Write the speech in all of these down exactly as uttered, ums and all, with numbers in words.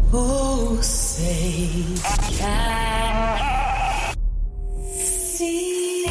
Oh, say can see.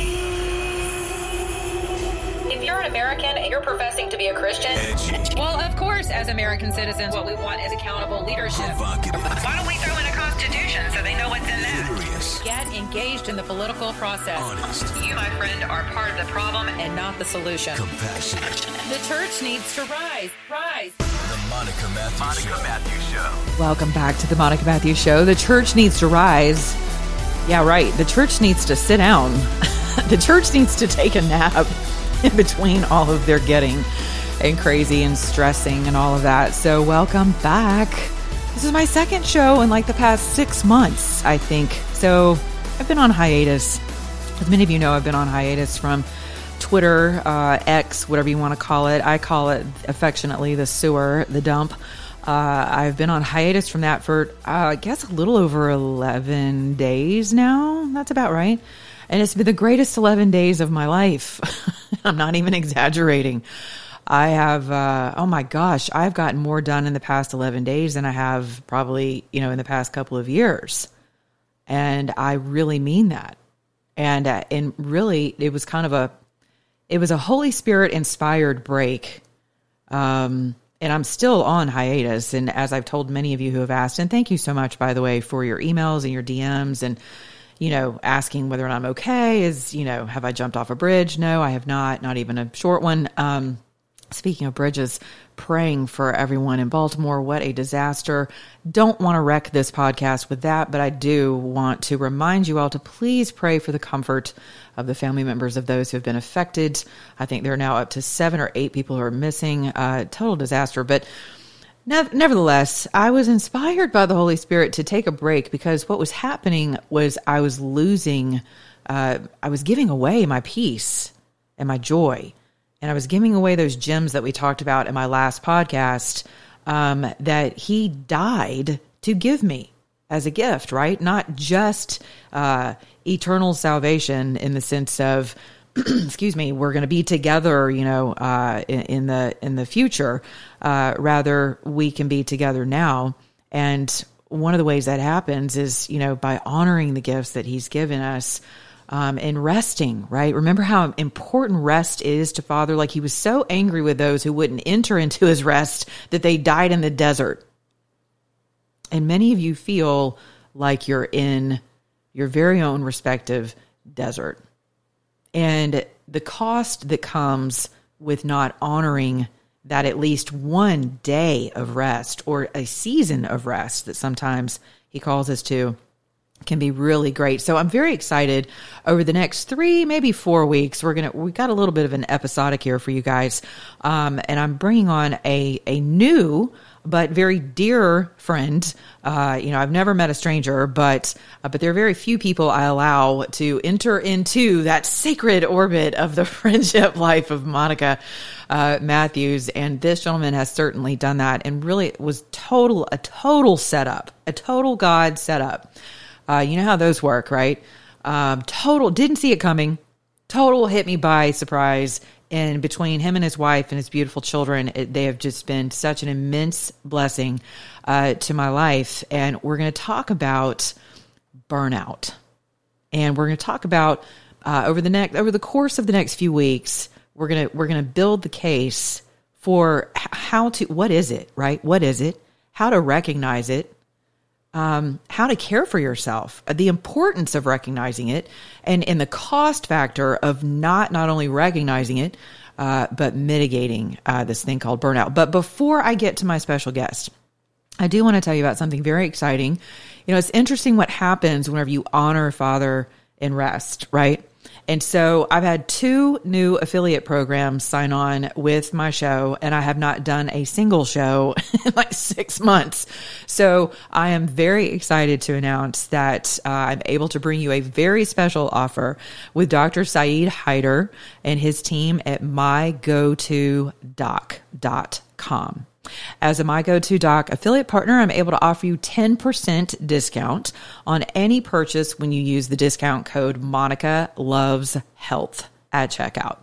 If you're an American and you're professing to be a Christian, Edgy. well, of course, as American citizens, what we want is accountable leadership. Provocative. Why don't we throw in a constitution so they know what's in there? Curious. Get engaged in the political process. Honest. You, my friend, are part of the problem and not the solution. Compassionate. The church needs to rise. Rise. The Monica Matthews Monica Show. Matthews Show. Welcome back to the Monica Matthews Show. The church needs to rise. Yeah, right. The church needs to sit down. The church needs to take a nap in between all of their getting and crazy and stressing and all of that. So welcome back. This is my second show in like the past six months, I think. So I've been on hiatus. As many of you know, I've been on hiatus from Twitter, uh, X, whatever you want to call it. I call it affectionately the sewer, the dump. Uh, I've been on hiatus from that for, uh, I guess, a little over eleven days now. That's about right. And it's been the greatest eleven days of my life. I'm not even exaggerating. I have, uh, oh my gosh, I've gotten more done in the past eleven days than I have probably, you know, in the past couple of years. And I really mean that. And, uh, and really, it was kind of a, it was a Holy Spirit inspired break. Um, and I'm still on hiatus. And as I've told many of you who have asked, and thank you so much, by the way, for your emails and your D Ms and, you know, asking whether or not I'm okay. Is, you know, have I jumped off a bridge? No, I have not, not even a short one. Um, speaking of bridges, praying for everyone in Baltimore. What a disaster. Don't want to wreck this podcast with that, but I do want to remind you all to please pray for the comfort of the family members of those who have been affected. I think there are now up to seven or eight people who are missing. Uh, total disaster. But ne- nevertheless, I was inspired by the Holy Spirit to take a break because what was happening was I was losing, uh, I was giving away my peace and my joy. And I was giving away those gems that we talked about in my last podcast, um, that he died to give me as a gift, right? Not just uh, eternal salvation in the sense of, excuse me, we're going to be together, you know, uh, in, in the in the future. Uh, rather, we can be together now. And one of the ways that happens is, you know, by honoring the gifts that he's given us. Um, and resting, right? Remember how important rest is to Father? Like he was so angry with those who wouldn't enter into his rest that they died in the desert. And many of you feel like you're in your very own respective desert. And the cost that comes with not honoring that at least one day of rest or a season of rest that sometimes he calls us to can be really great. So I'm very excited over the next three, maybe four weeks. We're going to, we got a little bit of an episodic here for you guys. Um, and I'm bringing on a, a new, but very dear friend. Uh, you know, I've never met a stranger, but, uh, but there are very few people I allow to enter into that sacred orbit of the friendship life of Monica, uh, Matthews. And this gentleman has certainly done that and really was total, a total setup, a total God setup. Uh, you know how those work, right? Um, total, didn't see it coming. Total hit me by surprise. And between him and his wife and his beautiful children, it, they have just been such an immense blessing uh, to my life. And we're going to talk about burnout. And we're going to talk about uh, over the next, over the course of the next few weeks, we're going to we're going to build the case for how to, what is it, right? What is it? How to recognize it. Um, how to care for yourself, the importance of recognizing it, and, and the cost factor of not not only recognizing it, uh, but mitigating uh, this thing called burnout. But before I get to my special guest, I do want to tell you about something very exciting. You know, it's interesting what happens whenever you honor Father in rest, right? And so I've had two new affiliate programs sign on with my show, and I have not done a single show in like six months. So I am very excited to announce that uh, I'm able to bring you a very special offer with Doctor Saeed Haider and his team at my go to doc dot com. As a My Go-To Doc affiliate partner, I'm able to offer you ten percent discount on any purchase when you use the discount code Monica Loves Health at checkout.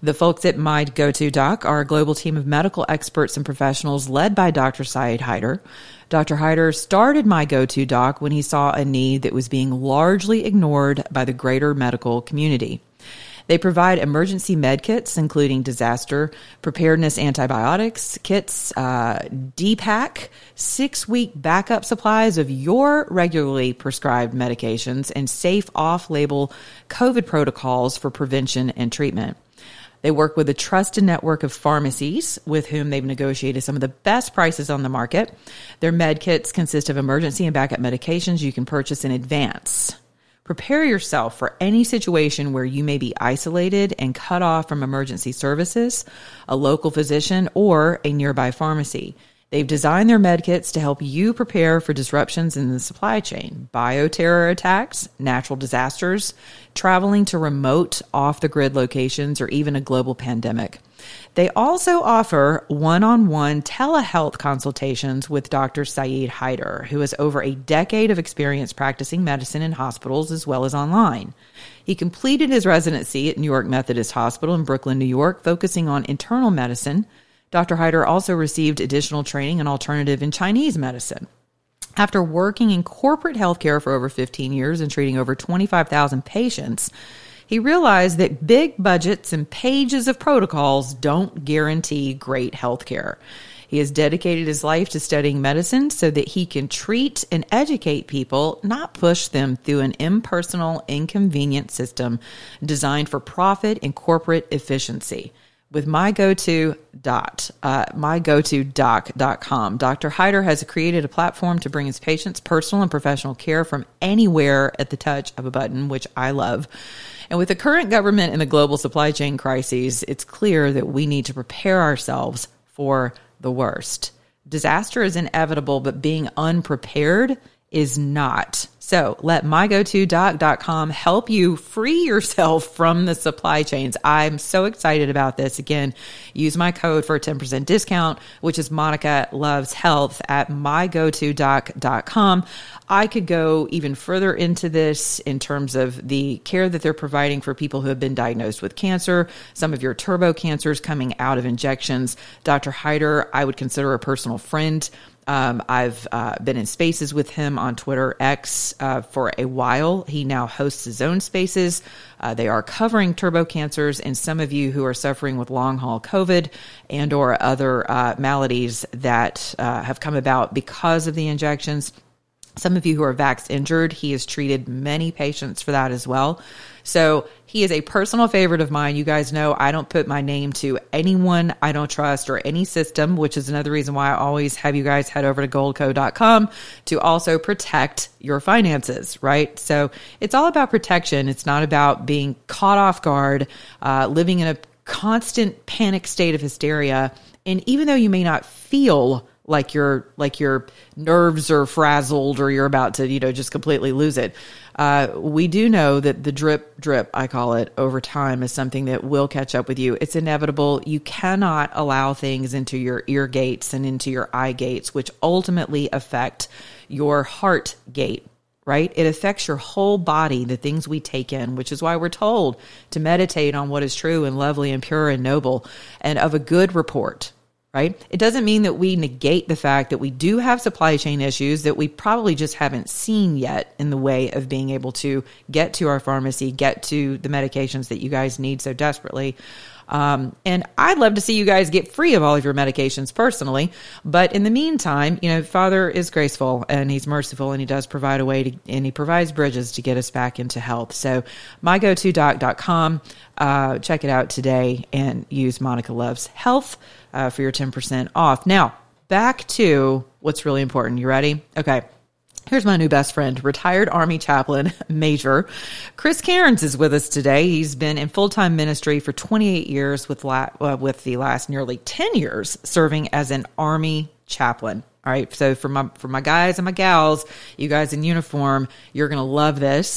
The folks at My Go-To Doc are a global team of medical experts and professionals led by Doctor Syed Haider. Doctor Haider started My Go-To Doc when he saw a need that was being largely ignored by the greater medical community. They provide emergency med kits, including disaster preparedness antibiotics kits, uh, D PAC, six-week backup supplies of your regularly prescribed medications, and safe off-label COVID protocols for prevention and treatment. They work with a trusted network of pharmacies with whom they've negotiated some of the best prices on the market. Their med kits consist of emergency and backup medications you can purchase in advance. Prepare yourself for any situation where you may be isolated and cut off from emergency services, a local physician, or a nearby pharmacy. They've designed their med kits to help you prepare for disruptions in the supply chain, bioterror attacks, natural disasters, traveling to remote off-the-grid locations, or even a global pandemic. They also offer one-on-one telehealth consultations with Doctor Syed Haider, who has over a decade of experience practicing medicine in hospitals as well as online. He completed his residency at New York Methodist Hospital in Brooklyn, New York, focusing on internal medicine. Doctor Haider also received additional training in alternative and Chinese medicine. After working in corporate healthcare for over fifteen years and treating over twenty-five thousand patients, he realized that big budgets and pages of protocols don't guarantee great healthcare. He has dedicated his life to studying medicine so that he can treat and educate people, not push them through an impersonal, inconvenient system designed for profit and corporate efficiency. With My Go-To Dot, uh, my go to doc dot com, Doctor Haider has created a platform to bring his patients personal and professional care from anywhere at the touch of a button, which I love. And with the current government and the global supply chain crises, it's clear that we need to prepare ourselves for the worst. Disaster is inevitable, but being unprepared is not. So let my go to doc dot com help you free yourself from the supply chains. I'm so excited about this. Again, use my code for a ten percent discount, which is Monica Loves Health at my go to doc dot com. I could go even further into this in terms of the care that they're providing for people who have been diagnosed with cancer, some of your turbo cancers coming out of injections. Doctor Haider, I would consider a personal friend. Um, I've uh, been in spaces with him on Twitter X uh, for a while. He now hosts his own spaces. Uh, they are covering turbo cancers, and some of you who are suffering with long haul COVID and or other uh, maladies that uh, have come about because of the injections. Some of you who are vax injured, he has treated many patients for that as well. So he is a personal favorite of mine. You guys know I don't put my name to anyone I don't trust or any system, which is another reason why I always have you guys head over to goldco dot com to also protect your finances, right? So it's all about protection. It's not about being caught off guard, uh, living in a constant panic state of hysteria. And even though you may not feel like your like your nerves are frazzled or you're about to, you know, just completely lose it. Uh, we do know that the drip, drip, I call it, over time is something that will catch up with you. It's inevitable. You cannot allow things into your ear gates and into your eye gates, which ultimately affect your heart gate, right? It affects your whole body, the things we take in, which is why we're told to meditate on what is true and lovely and pure and noble and of a good report. Right? It doesn't mean that we negate the fact that we do have supply chain issues that we probably just haven't seen yet in the way of being able to get to our pharmacy, get to the medications that you guys need so desperately. Um, and I'd love to see you guys get free of all of your medications personally. But in the meantime, you know, Father is graceful and he's merciful and he does provide a way to, and he provides bridges to get us back into health. So my go to doc dot com, uh, check it out today and use Monica Loves Health uh, for your ten percent off. Now, back to what's really important. You ready? Okay. Here's my new best friend, retired Army chaplain, Major Chris Cairns is with us today. He's been in full-time ministry for twenty-eight years with la- uh, with the last nearly ten years serving as an Army chaplain. All right, so for my for my guys and my gals, you guys in uniform, you're going to love this.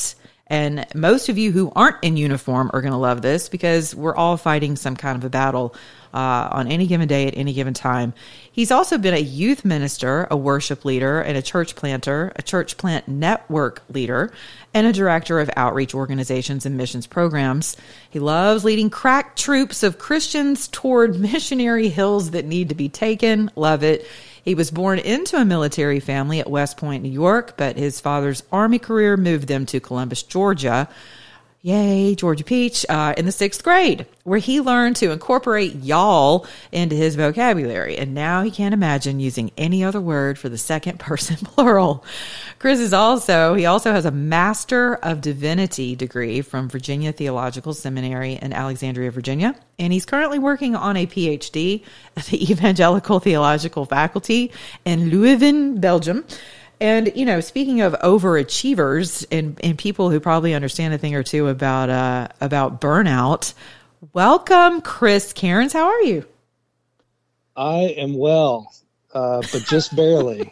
And most of you who aren't in uniform are going to love this because we're all fighting some kind of a battle uh, on any given day at any given time. He's also been a youth minister, a worship leader, and a church planter, a church plant network leader, and a director of outreach organizations and missions programs. He loves leading crack troops of Christians toward missionary hills that need to be taken. Love it. He was born into a military family at West Point, New York, but his father's Army career moved them to Columbus, Georgia. Yay, Georgia Peach, uh, in the sixth grade, where he learned to incorporate y'all into his vocabulary. And now he can't imagine using any other word for the second person plural. Chris is also, he also has a Master of Divinity degree from Virginia Theological Seminary in Alexandria, Virginia. And he's currently working on a P H D at the Evangelical Theological Faculty in Leuven, Belgium. And, you know, speaking of overachievers and, and people who probably understand a thing or two about uh, about burnout, welcome, Chris Cairns. How are you? I am well, uh, but just barely.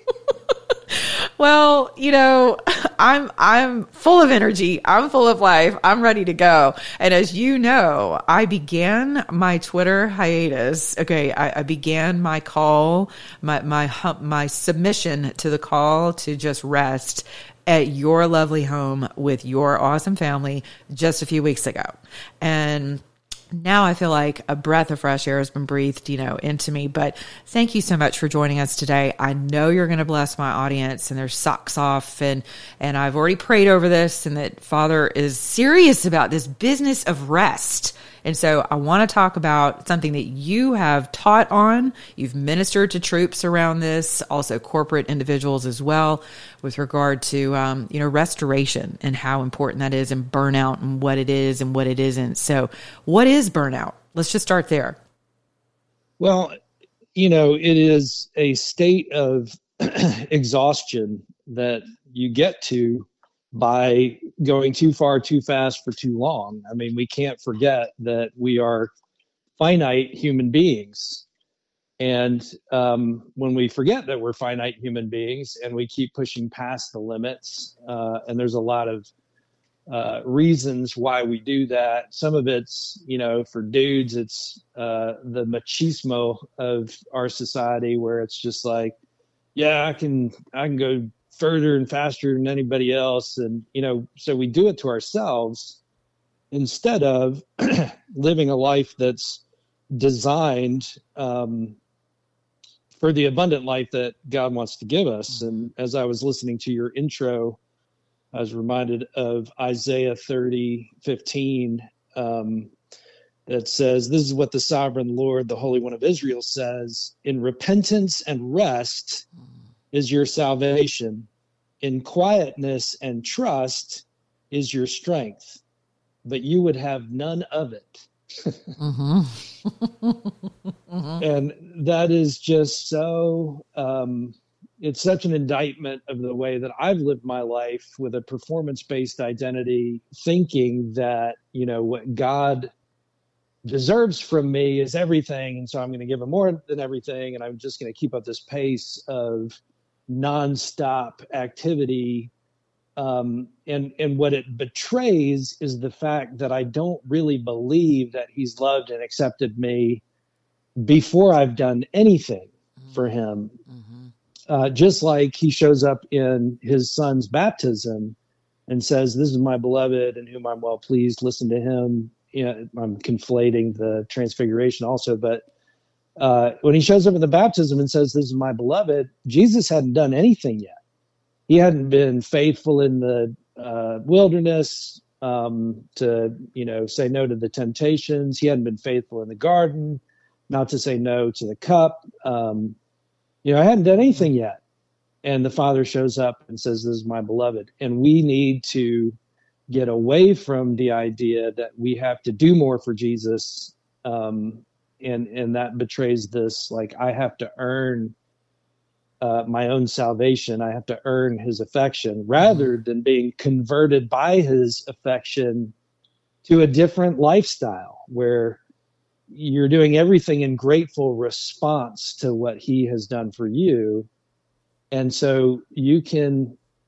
Well, you know, I'm I'm full of energy. I'm full of life. I'm ready to go. And as you know, I began my Twitter hiatus. Okay, I, I began my call, my my my submission to the call to just rest at your lovely home with your awesome family just a few weeks ago. And now I feel like a breath of fresh air has been breathed, you know, into me. But thank you so much for joining us today. I know you're going to bless my audience and their socks off. And, and I've already prayed over this, and that Father is serious about this business of rest. And so I want to talk about something that you have taught on. You've ministered to troops around this, also corporate individuals as well, with regard to, um, you know, restoration and how important that is, and burnout and what it is and what it isn't. So what is burnout? Let's just start there. Well, you know, it is a state of exhaustion that you get to by going too far, too fast for too long. I mean, we can't forget that we are finite human beings. And um, when we forget that we're finite human beings and we keep pushing past the limits, uh, and there's a lot of uh, reasons why we do that. Some of it's, you know, for dudes, it's uh, the machismo of our society, where it's just like, yeah, I can, I can go further and faster than anybody else. And, you know, so we do it to ourselves instead of living a life that's designed um, for the abundant life that God wants to give us. And as I was listening to your intro, I was reminded of Isaiah thirty fifteen, um, that says, this is what the sovereign Lord, the Holy One of Israel says, in repentance and rest is your salvation. In quietness and trust is your strength, but you would have none of it. mm-hmm. mm-hmm. And that is just so, um, it's such an indictment of the way that I've lived my life, with a performance-based identity, thinking that, you know, what God deserves from me is everything. And so I'm going to give him more than everything. And I'm just going to keep up this pace of nonstop activity. Um, and, and what it betrays is the fact that I don't really believe that he's loved and accepted me before I've done anything mm-hmm. for him. Mm-hmm. Uh, just like he shows up in his son's baptism and says, this is my beloved in whom I'm well pleased. Listen to him. You know, I'm conflating the transfiguration also, but uh, when he shows up in the baptism and says, this is my beloved, Jesus hadn't done anything yet. He hadn't been faithful in the uh, wilderness um, to, you know, say no to the temptations. He hadn't been faithful in the garden, not to say no to the cup. Um, you know, I hadn't done anything yet. And the Father shows up and says, this is my beloved. And we need to get away from the idea that we have to do more for Jesus. Um, and, and that betrays this, like, I have to earn uh, my own salvation. I have to earn his affection, rather mm-hmm. than being converted by his affection to a different lifestyle where you're doing everything in grateful response to what he has done for you. And so you can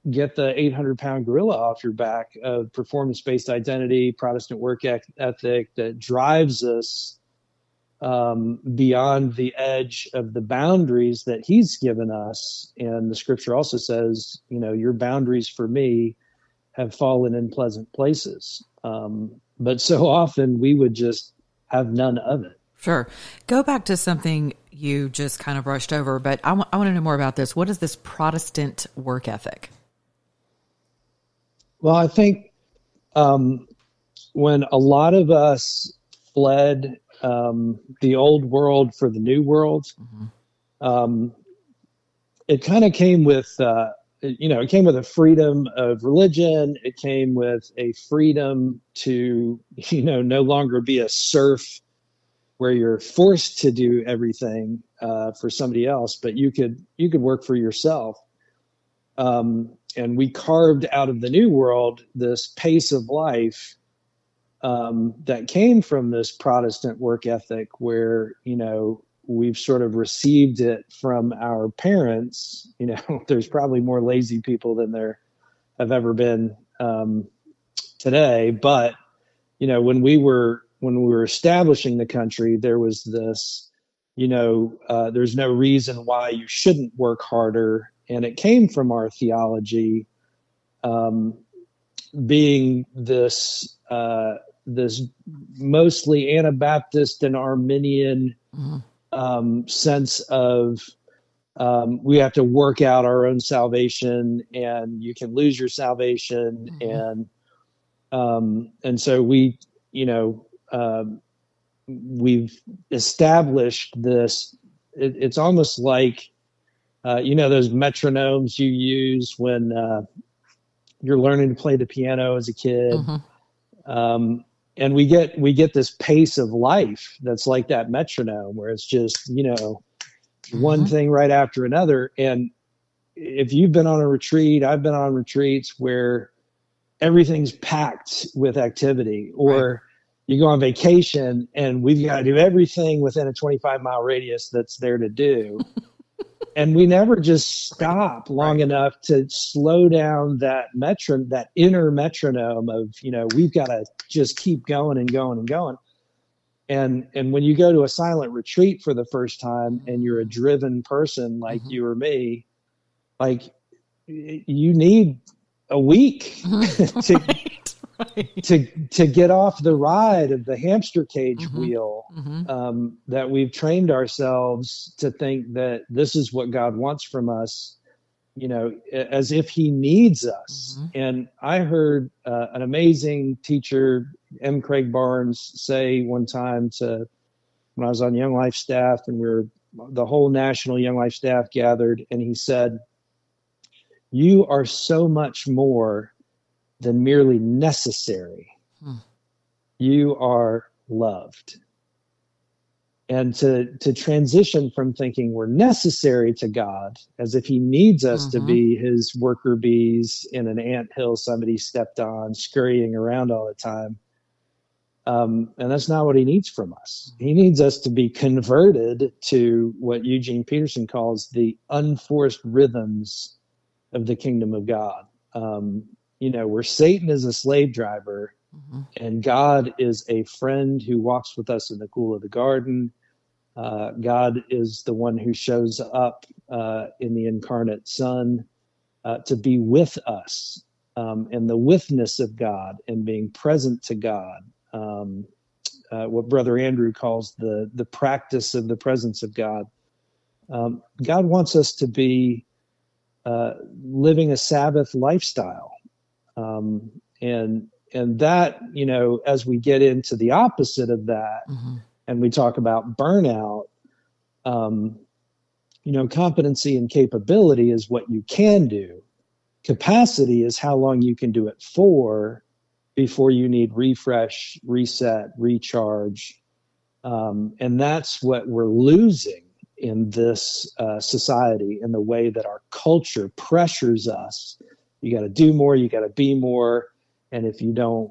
get the eight hundred pound gorilla off your back of performance-based identity, Protestant work ethic that drives us um, beyond the edge of the boundaries that he's given us. And the scripture also says, you know, your boundaries for me have fallen in pleasant places. Um, but so often we would just have none of it. Sure. Go back to something you just kind of brushed over, but I, w- I want to know more about this. What is this Protestant work ethic? Well, I think um, when a lot of us fled um, the old world for the new world, mm-hmm. um, it kind of came with, uh, you know, it came with a freedom of religion. It came with a freedom to, you know, no longer be a serf where you're forced to do everything uh, for somebody else, but you could you could work for yourself. Um, and we carved out of the new world this pace of life um, that came from this Protestant work ethic where, you know, we've sort of received it from our parents. You know, there's probably more lazy people than there have ever been um, today. But, you know, when we were when we were establishing the country, there was this, you know, uh, there's no reason why you shouldn't work harder. And it came from our theology um, being this uh, this mostly Anabaptist and Arminian mm-hmm. um, sense of um, we have to work out our own salvation, and you can lose your salvation, mm-hmm. and um, and so we, you know, uh, we've established this. It, it's almost like uh, you know those metronomes you use when uh, you're learning to play the piano as a kid. Mm-hmm. Um, And we get we get this pace of life that's like that metronome, where it's just, you know, mm-hmm. one thing right after another. And if you've been on a retreat, I've been on retreats where everything's packed with activity, or right. you go on vacation and we've got to do everything within a twenty-five mile radius that's there to do. And we never just stop long right. enough to slow down that metron, that inner metronome of, you know, we've got to just keep going and going and going. And and when you go to a silent retreat for the first time and you're a driven person like mm-hmm. you or me, like you need a week mm-hmm. to, right. Right. to to get off the ride of the hamster cage mm-hmm. wheel mm-hmm. Um, that we've trained ourselves to think that this is what God wants from us, you know, as if he needs us. Mm-hmm. And I heard uh, an amazing teacher, M. Craig Barnes, say one time to when I was on Young Life staff and we were the whole national Young Life staff gathered, and he said, "You are so much more than merely necessary. Hmm. You are loved." And to to transition from thinking we're necessary to God, as if he needs us mm-hmm. to be his worker bees in an anthill somebody stepped on, scurrying around all the time. Um, and that's not what he needs from us. He needs us to be converted to what Eugene Peterson calls the unforced rhythms of the kingdom of God. Um, You know, where Satan is a slave driver mm-hmm. and God is a friend who walks with us in the cool of the garden. Uh, God is the one who shows up uh, in the incarnate Son uh, to be with us, um, and the withness of God and being present to God. Um, uh, what Brother Andrew calls the the practice of the presence of God. Um, God wants us to be uh, living a Sabbath lifestyle. Um, and, and that, you know, as we get into the opposite of that mm-hmm. and we talk about burnout, um, you know, competency and capability is what you can do. Capacity is how long you can do it for before you need refresh, reset, recharge. Um, and that's what we're losing in this uh, society, in the way that our culture pressures us. You got to do more, you got to be more. And if you don't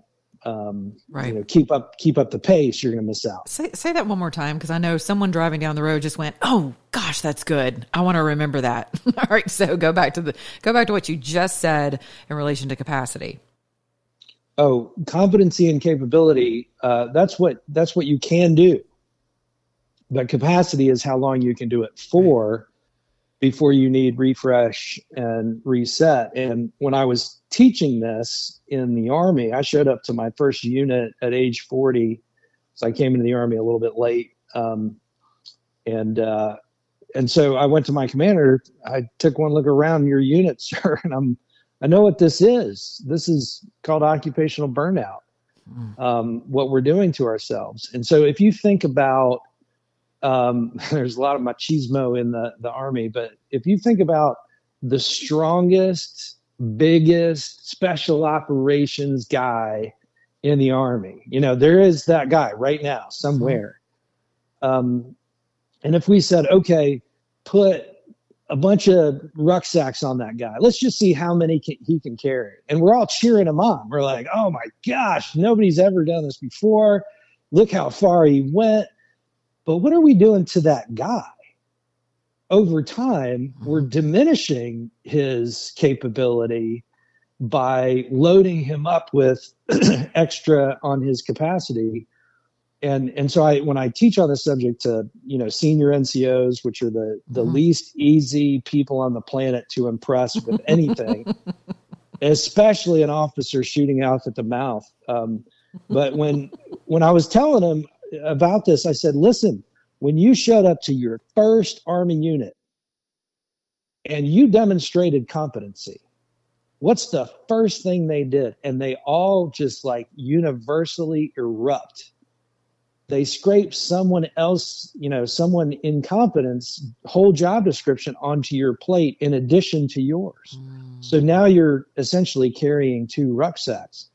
um, Right. you know, keep up, keep up the pace, you're going to miss out. Say, say that one more time, because I know someone driving down the road just went, "Oh gosh, that's good. I want to remember that." All right, so go back to the go back to what you just said in relation to capacity. Oh, competency and capability. Uh, that's what that's what you can do. But capacity is how long you can do it for before you need refresh and reset. And when I was teaching this in the Army, I showed up to my first unit at age forty. So I came into the Army a little bit late. Um, and uh, and so I went to my commander. I took one look around your unit, sir, and I'm I know what this is. This is called occupational burnout, um, what we're doing to ourselves. And so if you think about, um, there's a lot of machismo in the, the Army, but if you think about the strongest, biggest special operations guy in the Army, you know, there is that guy right now somewhere. Um, and if we said, okay, put a bunch of rucksacks on that guy, let's just see how many can, he can carry. And we're all cheering him on. We're like, oh my gosh, nobody's ever done this before. Look how far he went. But what are we doing to that guy? Over time, we're diminishing his capability by loading him up with extra on his capacity. And and so I when I teach on this subject to, you know, senior N C Os, which are the, the mm-hmm. least easy people on the planet to impress with anything, especially an officer shooting out at the mouth. Um, but when when I was telling them about this, I said, listen, when you showed up to your first Army unit and you demonstrated competency, what's the first thing they did? And they all just like universally erupt. They scrape someone else, you know, someone incompetence whole job description onto your plate in addition to yours. Mm. So now you're essentially carrying two rucksacks.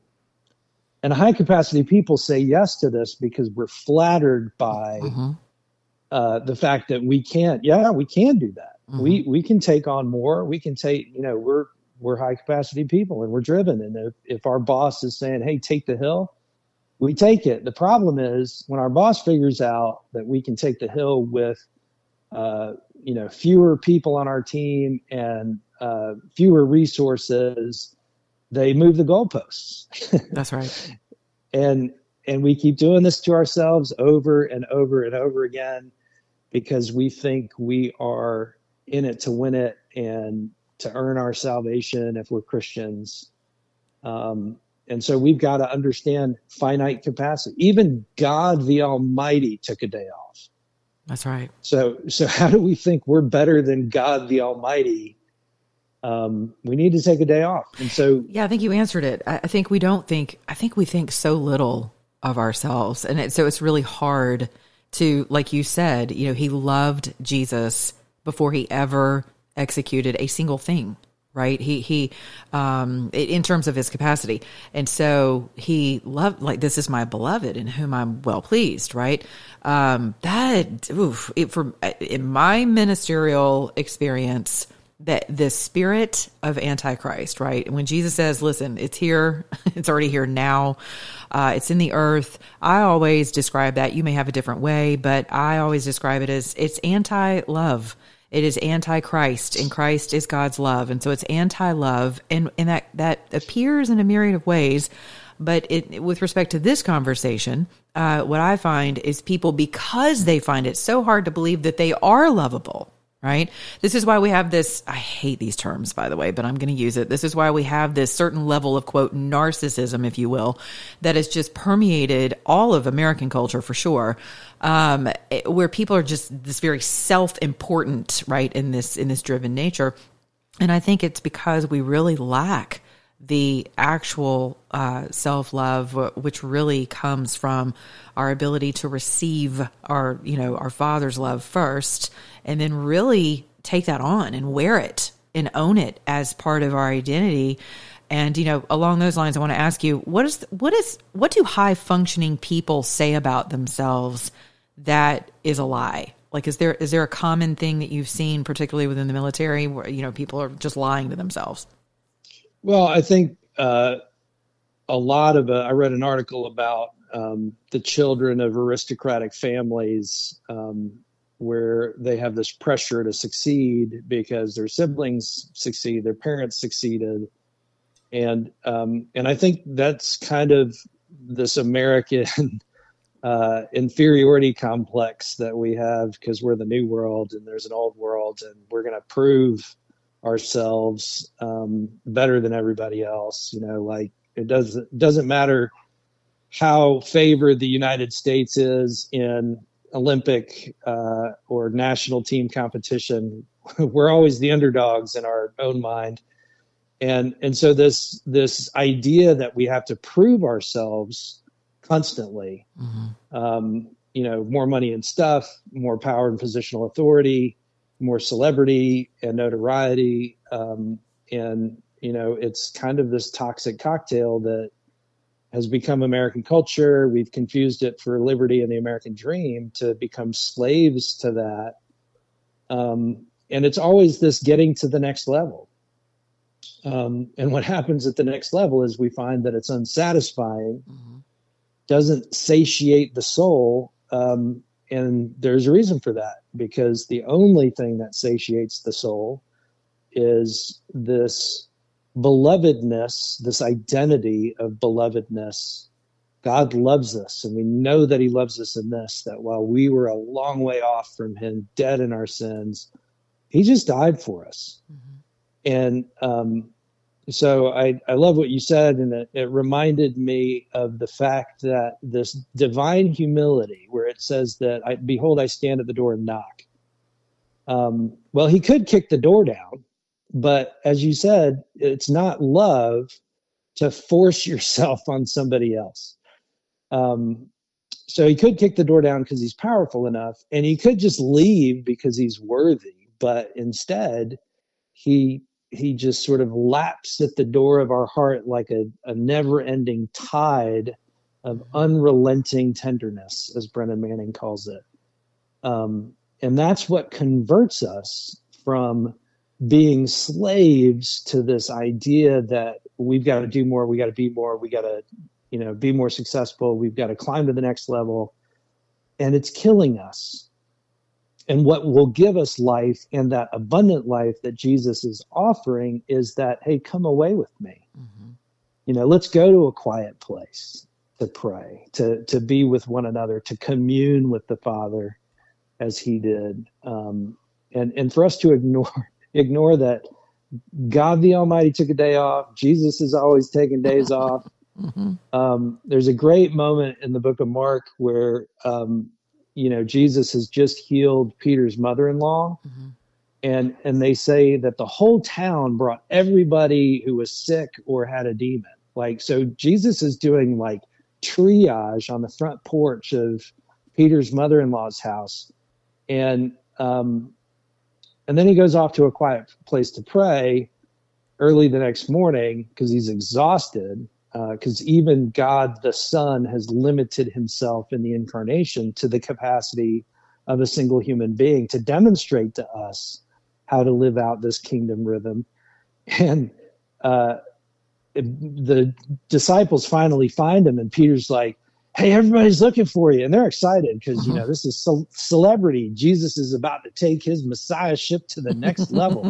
And high capacity people say yes to this because we're flattered by mm-hmm. uh, the fact that we can't, yeah, we can do that. Mm-hmm. We we can take on more. We can take, you know, we're we're high capacity people and we're driven. And if, if our boss is saying, hey, take the hill, we take it. The problem is when our boss figures out that we can take the hill with, uh, you know, fewer people on our team and uh, fewer resources, they move the goalposts. That's right. and and we keep doing this to ourselves over and over and over again because we think we are in it to win it and to earn our salvation if we're Christians. Um, and so we've got to understand finite capacity. Even God the Almighty took a day off. That's right. So so how do we think we're better than God the Almighty? Um, we need to take a day off. And so, yeah, I think you answered it. I, I think we don't think, I think we think so little of ourselves. And it, so it's really hard to, like you said, you know, he loved Jesus before he ever executed a single thing, right? He, he, um, in terms of his capacity. And so he loved, like, this is my beloved in whom I'm well pleased, right? Um, that, oof, it, for, in my ministerial experience, that the spirit of Antichrist, right? When Jesus says, listen, it's here, it's already here now, uh, it's in the earth. I always describe that. You may have a different way, but I always describe it as it's anti-love. It is anti-Christ, and Christ is God's love. And so it's anti-love, and, and that, that appears in a myriad of ways. But it, with respect to this conversation, uh, what I find is people, because they find it so hard to believe that they are lovable, right? This is why we have this, I hate these terms, by the way, but I'm going to use it. This is why we have this certain level of, quote, narcissism, if you will, that has just permeated all of American culture for sure, um, where people are just this very self-important, right, in this, in this driven nature. And I think it's because we really lack the actual uh, self-love, which really comes from our ability to receive our, you know, our Father's love first, and then really take that on and wear it and own it as part of our identity. And, you know, along those lines, I want to ask you, what is, what is, what do high functioning people say about themselves that is a lie? Like, is there, is there a common thing that you've seen, particularly within the military, where, you know, people are just lying to themselves? Well, I think uh, a lot of, uh, I read an article about um, the children of aristocratic families um, where they have this pressure to succeed because their siblings succeed, their parents succeeded. And um, and I think that's kind of this American uh, inferiority complex that we have because we're the new world and there's an old world and we're going to prove ourselves um, better than everybody else. You know, like it doesn't doesn't matter how favored the United States is in Olympic uh, or national team competition. We're always the underdogs in our own mind. And and so this this idea that we have to prove ourselves constantly, mm-hmm. um, you know, more money and stuff, more power and positional authority, more celebrity and notoriety, um, and you know, it's kind of this toxic cocktail that has become American culture. We've confused it for liberty and the American dream to become slaves to that, um, and it's always this getting to the next level. Um, and what happens at the next level is we find that it's unsatisfying, mm-hmm. doesn't satiate the soul. Um, and there's a reason for that, because the only thing that satiates the soul is this belovedness, this identity of belovedness. God loves us, and we know that he loves us in this, that while we were a long way off from him, dead in our sins, he just died for us. Mm-hmm. And um, so I, I love what you said, and it, it reminded me of the fact that this divine humility, where it says that, I, behold, I stand at the door and knock. Um, well, he could kick the door down, but as you said, it's not love to force yourself on somebody else. Um, so he could kick the door down because he's powerful enough, and he could just leave because he's worthy, but instead he he just sort of laps at the door of our heart like a, a never-ending tide of unrelenting tenderness, as Brennan Manning calls it. Um, and that's what converts us from being slaves to this idea that we've got to do more, we got to be more, we got to, you know, be more successful, we've got to climb to the next level, and it's killing us. And what will give us life, and that abundant life that Jesus is offering, is that, hey, come away with me. Mm-hmm. You know, let's go to a quiet place to pray, to to be with one another, to commune with the Father as he did. Um, and, and for us to ignore ignore that God the Almighty took a day off. Jesus is always taking days off. Mm-hmm. Um, there's a great moment in the book of Mark where um, you know, Jesus has just healed Peter's mother-in-law. Mm-hmm. And, and they say that the whole town brought everybody who was sick or had a demon. Like, so Jesus is doing like triage on the front porch of Peter's mother-in-law's house. And, um, and then he goes off to a quiet place to pray early the next morning because he's exhausted. Because uh, even God the Son has limited himself in the incarnation to the capacity of a single human being to demonstrate to us how to live out this kingdom rhythm. And uh, the disciples finally find him, and Peter's like, hey, everybody's looking for you. And they're excited because, uh-huh. you know, this is ce- celebrity. Jesus is about to take his messiahship to the next level.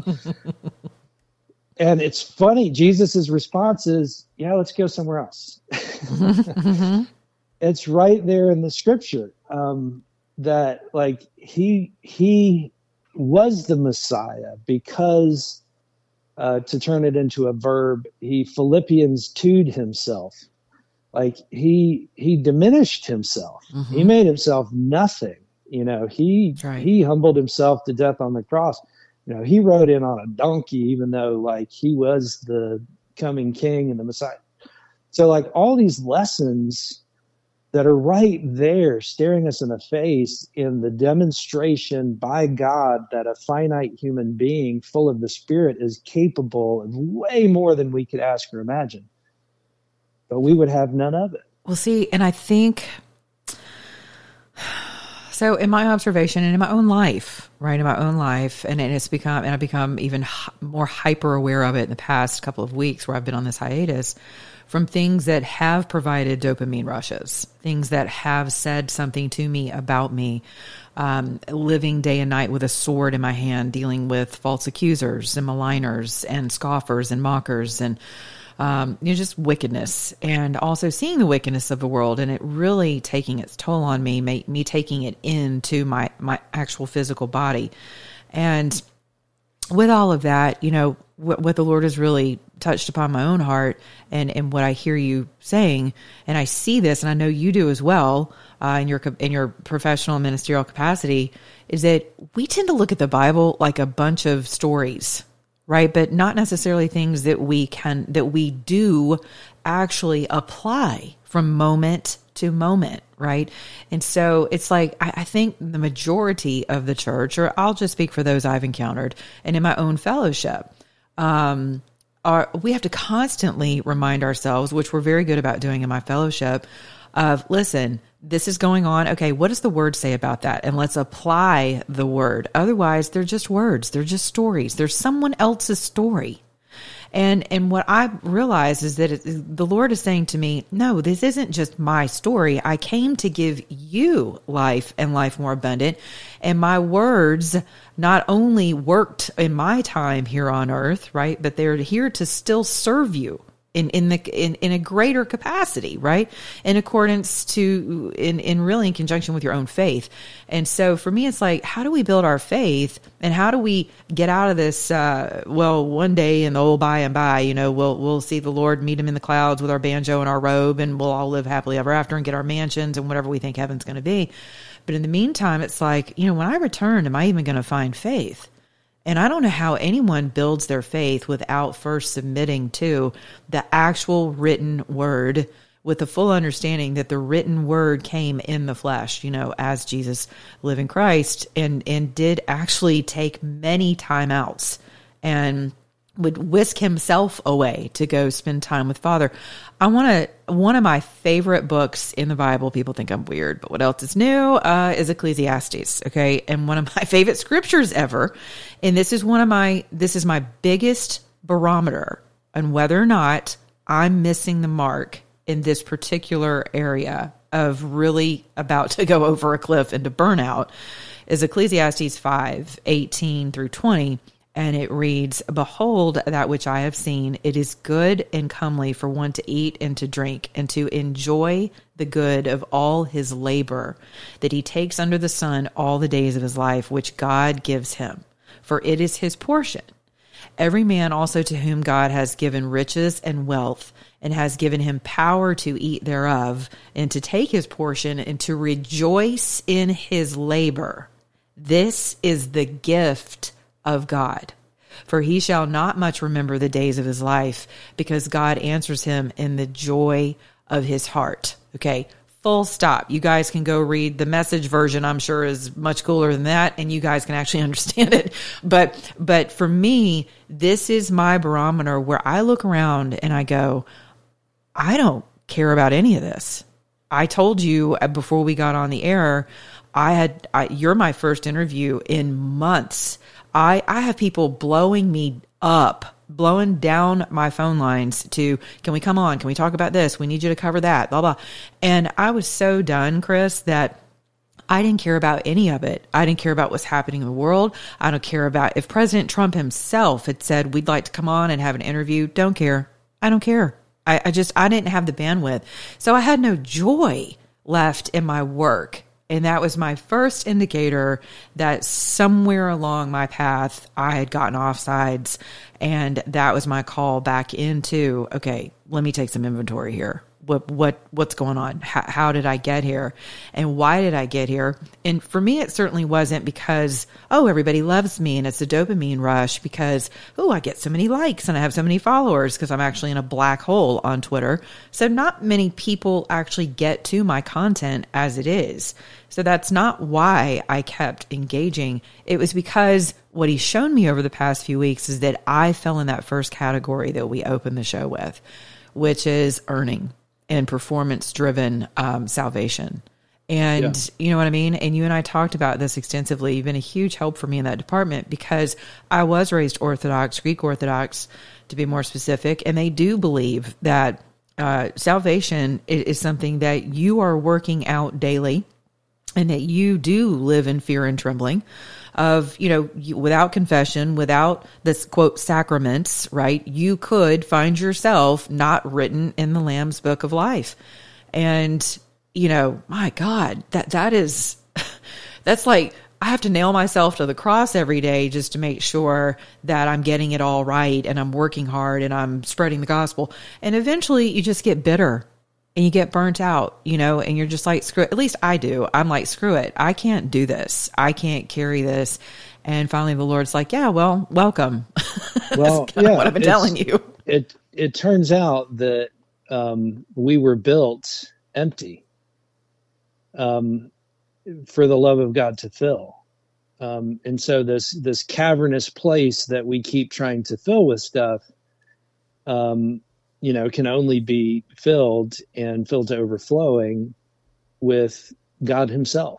And it's funny, Jesus's response is, yeah, let's go somewhere else. mm-hmm. It's right there in the scripture um, that like he he was the Messiah because, uh, to turn it into a verb, he Philippians two'd himself. Like he he diminished himself. Mm-hmm. He made himself nothing. You know, he right. he humbled himself to death on the cross. You know, he rode in on a donkey, even though like he was the coming king and the Messiah. So like all these lessons that are right there staring us in the face in the demonstration by God that a finite human being full of the Spirit is capable of way more than we could ask or imagine. But we would have none of it. Well, see, and I think So in my observation and in my own life, right, in my own life, and, and it's become, and I've become even h- more hyper aware of it in the past couple of weeks where I've been on this hiatus, from things that have provided dopamine rushes, things that have said something to me about me, um, living day and night with a sword in my hand, dealing with false accusers and maligners and scoffers and mockers and Um, you know, just wickedness, and also seeing the wickedness of the world and it really taking its toll on me, me, me taking it into my, my actual physical body. And with all of that, you know, what, what the Lord has really touched upon my own heart and, and what I hear you saying, and I see this, and I know you do as well, uh, in your, in your professional and ministerial capacity, is that we tend to look at the Bible like a bunch of stories, right? But not necessarily things that we can, that we do actually apply from moment to moment, right? And so it's like, I, I think the majority of the church, or I'll just speak for those I've encountered and in my own fellowship, um, are, we have to constantly remind ourselves, which we're very good about doing in my fellowship, of, listen, this is going on. Okay, what does the word say about that? And let's apply the word. Otherwise, they're just words. They're just stories. They're someone else's story. And and what I realize is that it, the Lord is saying to me, no, this isn't just my story. I came to give you life and life more abundant. And my words not only worked in my time here on earth, right, but they're here to still serve you in in the in, in a greater capacity, right? In accordance to in in really in conjunction with your own faith. And so for me, it's like, how do we build our faith, and how do we get out of this? Uh, well, one day in the old by and by, you know, we'll we'll see the Lord, meet him in the clouds with our banjo and our robe, and we'll all live happily ever after and get our mansions and whatever we think heaven's going to be. But in the meantime, it's like, you know, when I return, am I even going to find faith? And I don't know how anyone builds their faith without first submitting to the actual written word, with the full understanding that the written word came in the flesh, you know, as Jesus lived in Christ, and, and did actually take many timeouts and would whisk himself away to go spend time with Father. I want to, one of my favorite books in the Bible, people think I'm weird, but what else is new, uh, is Ecclesiastes. Okay. And one of my favorite scriptures ever. And this is one of my, this is my biggest barometer on whether or not I'm missing the mark in this particular area of really about to go over a cliff into burnout, is Ecclesiastes five, eighteen through twenty. And it reads, "Behold, that which I have seen, it is good and comely for one to eat and to drink, and to enjoy the good of all his labor, that he takes under the sun all the days of his life, which God gives him. For it is his portion. Every man also to whom God has given riches and wealth, and has given him power to eat thereof, and to take his portion, and to rejoice in his labor. This is the gift of God. For he shall not much remember the days of his life, because God answers him in the joy of his heart." Okay, full stop. You guys can go read the Message version. I'm sure is much cooler than that, and you guys can actually understand it. But but for me, this is my barometer where I look around and I go, I don't care about any of this. I told you before we got on the air, I had I, you're my first interview in months. I, I have people blowing me up, blowing down my phone lines to, can we come on? Can we talk about this? We need you to cover that, blah, blah. And I was so done, Chris, that I didn't care about any of it. I didn't care about what's happening in the world. I don't care about if President Trump himself had said, we'd like to come on and have an interview. Don't care. I don't care. I, I just, I didn't have the bandwidth. So I had no joy left in my work. And that was my first indicator that somewhere along my path, I had gotten offsides. And that was my call back into, okay, let me take some inventory here. What, what, what's going on? How, how did I get here? And why did I get here? And for me, it certainly wasn't because, oh, everybody loves me and it's a dopamine rush because, oh, I get so many likes and I have so many followers because I'm actually in a black hole on Twitter. So not many people actually get to my content as it is. So that's not why I kept engaging. It was because what he's shown me over the past few weeks is that I fell in that first category that we opened the show with, which is earning and performance-driven um, salvation. And Yeah. you know what I mean? And you and I talked about this extensively. You've been a huge help for me in that department because I was raised Orthodox, Greek Orthodox, to be more specific. And they do believe that uh, salvation is, is something that you are working out daily and that you do live in fear and trembling of, you know, you, without confession, without this quote sacraments, right? You could find yourself not written in the Lamb's Book of Life. And you know, my God, that, that is, that's like, I have to nail myself to the cross every day just to make sure that I'm getting it all right and I'm working hard and I'm spreading the gospel. And eventually you just get bitter and you get burnt out, you know, and you're just like, screw it. At least I do. I'm like, screw it. I can't do this. I can't carry this. And finally the Lord's like, yeah, well, welcome. Well, That's kind yeah, of what I've been telling you. It, it turns out that um, we were built empty. Um, for the love of God to fill. Um, and so this, this cavernous place that we keep trying to fill with stuff, um, you know, can only be filled and filled to overflowing with God himself,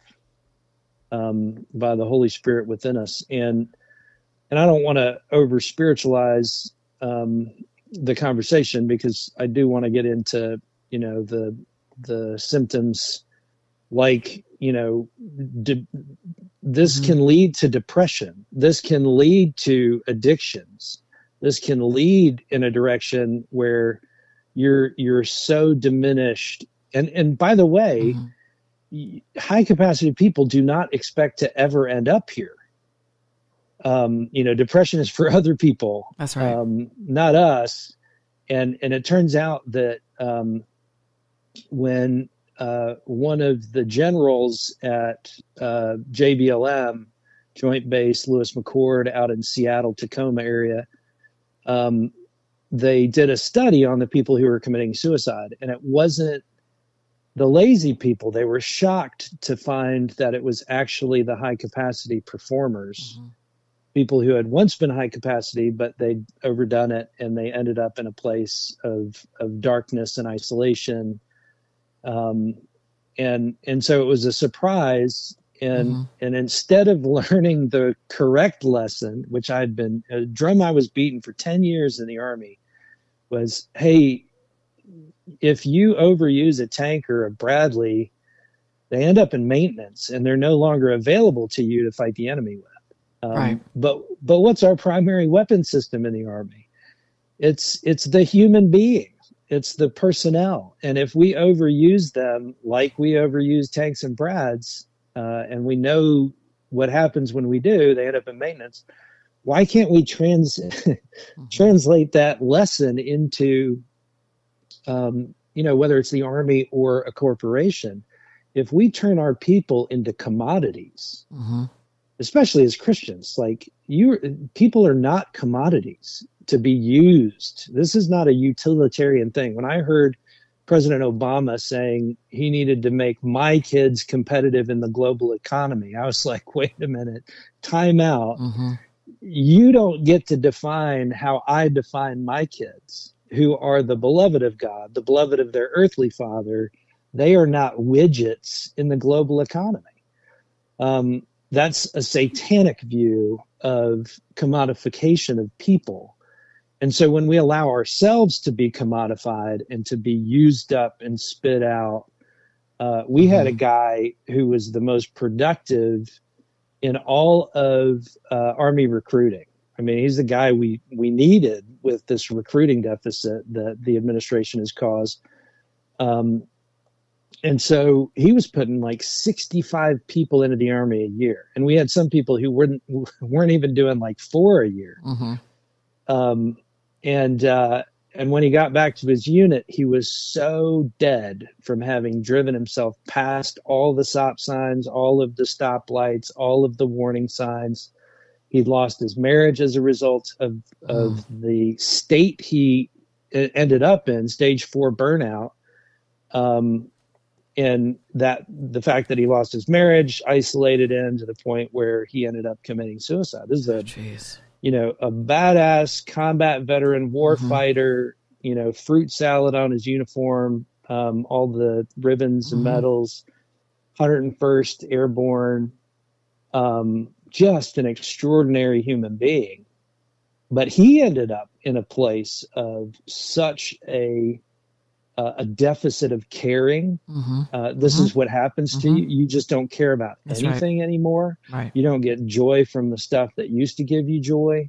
um, by the Holy Spirit within us. And, and I don't want to over spiritualize, um, the conversation because I do want to get into, you know, the, the symptoms like, you know, de- this mm-hmm. can lead to depression. This can lead to addictions. This can lead in a direction where you're you're so diminished. And and by the way, mm-hmm. high capacity people do not expect to ever end up here. Um, you know, depression is for other people. That's right. Um, not us. And and it turns out that um, when Uh, one of the generals at uh, J B L M, Joint Base Lewis McChord out in Seattle, Tacoma area, um, they did a study on the people who were committing suicide. And it wasn't the lazy people. They were shocked to find that it was actually the high capacity performers, mm-hmm. people who had once been high capacity, but they'd overdone it and they ended up in a place of, of darkness and isolation. Um, and, and so it was a surprise. And, mm-hmm. and instead of learning the correct lesson, which I'd been a drum I was beating for ten years in the Army was, hey, if you overuse a tank or a Bradley, they end up in maintenance and they're no longer available to you to fight the enemy with. Um, right. But, but what's our primary weapon system in the Army? It's, it's the human being. It's the personnel. And if we overuse them like we overuse tanks and Brads, uh, and we know what happens when we do, they end up in maintenance. Why can't we trans translate that lesson into, um, you know, whether it's the Army or a corporation? If we turn our people into commodities, mm-hmm. especially as Christians, like you, people are not commodities to be used. This is not a utilitarian thing. When I heard President Obama saying he needed to make my kids competitive in the global economy, I was like, wait a minute, time out. Mm-hmm. You don't get to define how I define my kids, who are the beloved of God, the beloved of their earthly father. They are not widgets in the global economy. Um, that's a satanic view of commodification of people. And so when we allow ourselves to be commodified and to be used up and spit out, uh, we mm-hmm. had a guy who was the most productive in all of uh, Army recruiting. I mean, he's the guy we, we needed with this recruiting deficit that the administration has caused. Um, and so he was putting like sixty-five people into the Army a year. And we had some people who weren't, weren't even doing like four a year. Mm-hmm. Um, And, uh, and when he got back to his unit, he was so dead from having driven himself past all the stop signs, all of the stoplights, all of the warning signs. He'd lost his marriage as a result of, of mm. the state he ended up in, stage four burnout. Um, and that the fact that he lost his marriage isolated him to the point where he ended up committing suicide. This is a, Jeez. you know, a badass combat veteran, war mm-hmm. fighter, you know, fruit salad on his uniform, um, all the ribbons and mm-hmm. medals. one hundred first Airborne, um, just an extraordinary human being. But he ended up in a place of such a uh, a deficit of caring. Mm-hmm. Uh, this mm-hmm. is what happens to mm-hmm. you. You just don't care about That's anything right. anymore. Right. You don't get joy from the stuff that used to give you joy.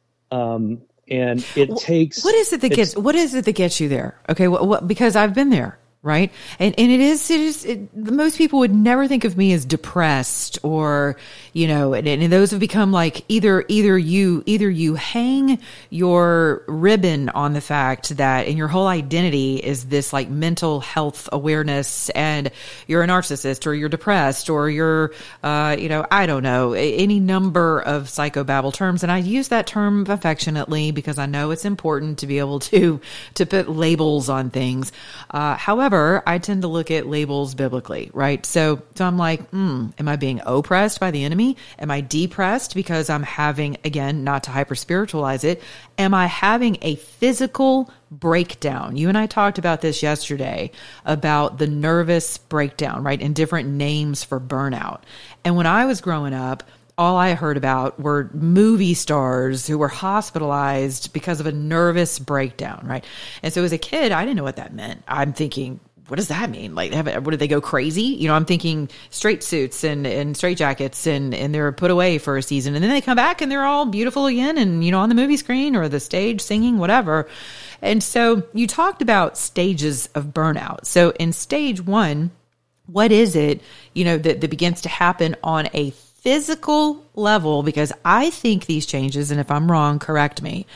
Um, and it what, takes. What is it that gets? What is it that gets you there? Okay, what, what, because I've been there. Right. And and it is, it is, it, most people would never think of me as depressed or, you know, and, and those have become like either, either you, either you hang your ribbon on the fact that, and your whole identity is this like mental health awareness, and you're a narcissist or you're depressed or you're, uh, you know, I don't know, any number of psychobabble terms. And I use that term affectionately because I know it's important to be able to, to put labels on things. Uh, however, I tend to look at labels biblically, right? So, so I'm like, mm, am I being oppressed by the enemy? Am I depressed because I'm having, again, not to hyper spiritualize it, am I having a physical breakdown? You and I talked about this yesterday about the nervous breakdown, right? And different names for burnout. And when I was growing up, all I heard about were movie stars who were hospitalized because of a nervous breakdown, right? And so as a kid, I didn't know what that meant. I'm thinking, what does that mean? Like, have, what, did they go crazy? You know, I'm thinking straight suits and, and straight jackets and, and they're put away for a season. And then they come back and they're all beautiful again and, you know, on the movie screen or the stage singing, whatever. And so you talked about stages of burnout. So in stage one, what is it, you know, that, that begins to happen on a physical level? Because I think these changes, and if I'm wrong, correct me,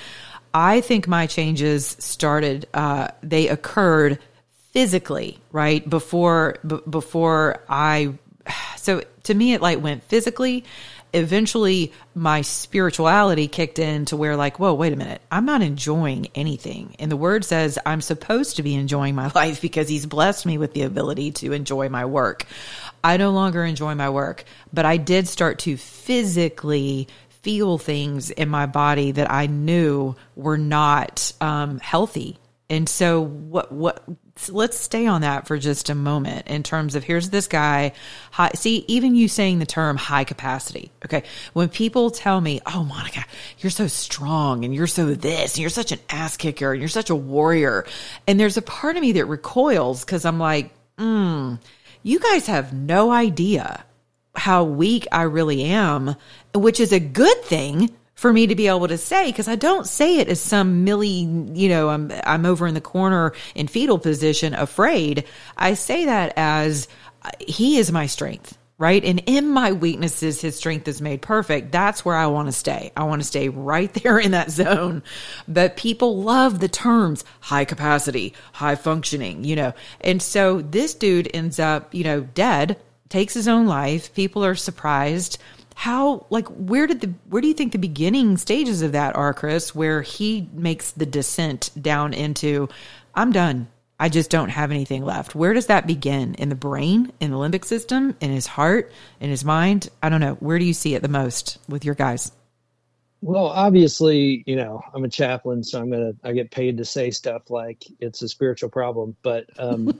I think my changes started, uh, they occurred physically, right? Before, b- before I, so to me, it like went physically. Eventually my spirituality kicked in to where like, whoa, wait a minute. I'm not enjoying anything. And the word says I'm supposed to be enjoying my life because he's blessed me with the ability to enjoy my work. I no longer enjoy my work, but I did start to physically feel things in my body that I knew were not um, healthy. And so what, what, so let's stay on that for just a moment in terms of here's this guy. High, see, even you saying the term high capacity. Okay. When people tell me, oh, Monica, you're so strong and you're so this and you're such an ass kicker and you're such a warrior. And there's a part of me that recoils because I'm like, hmm, you guys have no idea how weak I really am, which is a good thing for me to be able to say, because I don't say it as some Millie, you know, I'm I'm over in the corner in fetal position, afraid. I say that as he is my strength, right? And in my weaknesses, his strength is made perfect. That's where I want to stay. I want to stay right there in that zone. But people love the terms high capacity, high functioning, you know. And so this dude ends up, you know, dead, takes his own life. People are surprised. How, like, where did the, where do you think the beginning stages of that are, Chris, where he makes the descent down into, I'm done. I just don't have anything left. Where does that begin? In the brain, in the limbic system, in his heart, in his mind? I don't know. Where do you see it the most with your guys? Well, obviously, you know, I'm a chaplain, so I'm going to, I get paid to say stuff like it's a spiritual problem, but, um,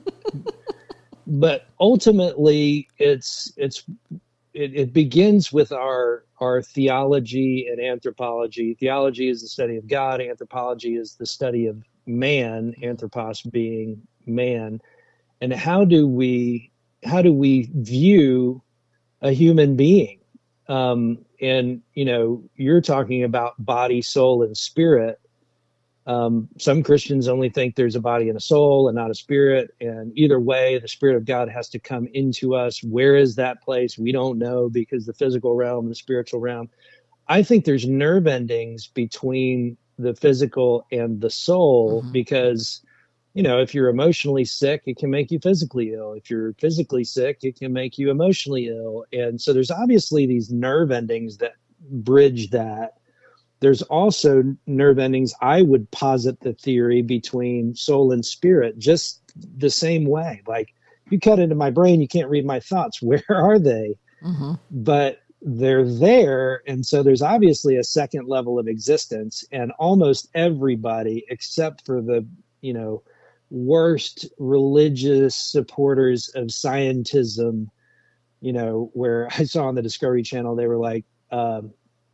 but ultimately it's, it's, It, it begins with our our theology and anthropology. Theology is the study of God. Anthropology is the study of man. Anthropos being man. And how do we how do we view a human being? Um, and you know, you're talking about body, soul, and spirit. Um, some Christians only think there's a body and a soul and not a spirit. And either way, the Spirit of God has to come into us. Where is that place? We don't know, because the physical realm, the spiritual realm. I think there's nerve endings between the physical and the soul, mm-hmm. because, you know, if you're emotionally sick, it can make you physically ill. If you're physically sick, it can make you emotionally ill. And so there's obviously these nerve endings that bridge that. There's also nerve endings, I would posit the theory, between soul and spirit, just the same way. Like, you cut into my brain, you can't read my thoughts. Where are they? Mm-hmm. But they're there. And so there's obviously a second level of existence. And almost everybody, except for the, you know, worst religious supporters of scientism, you know, where I saw on the Discovery Channel, they were like, um,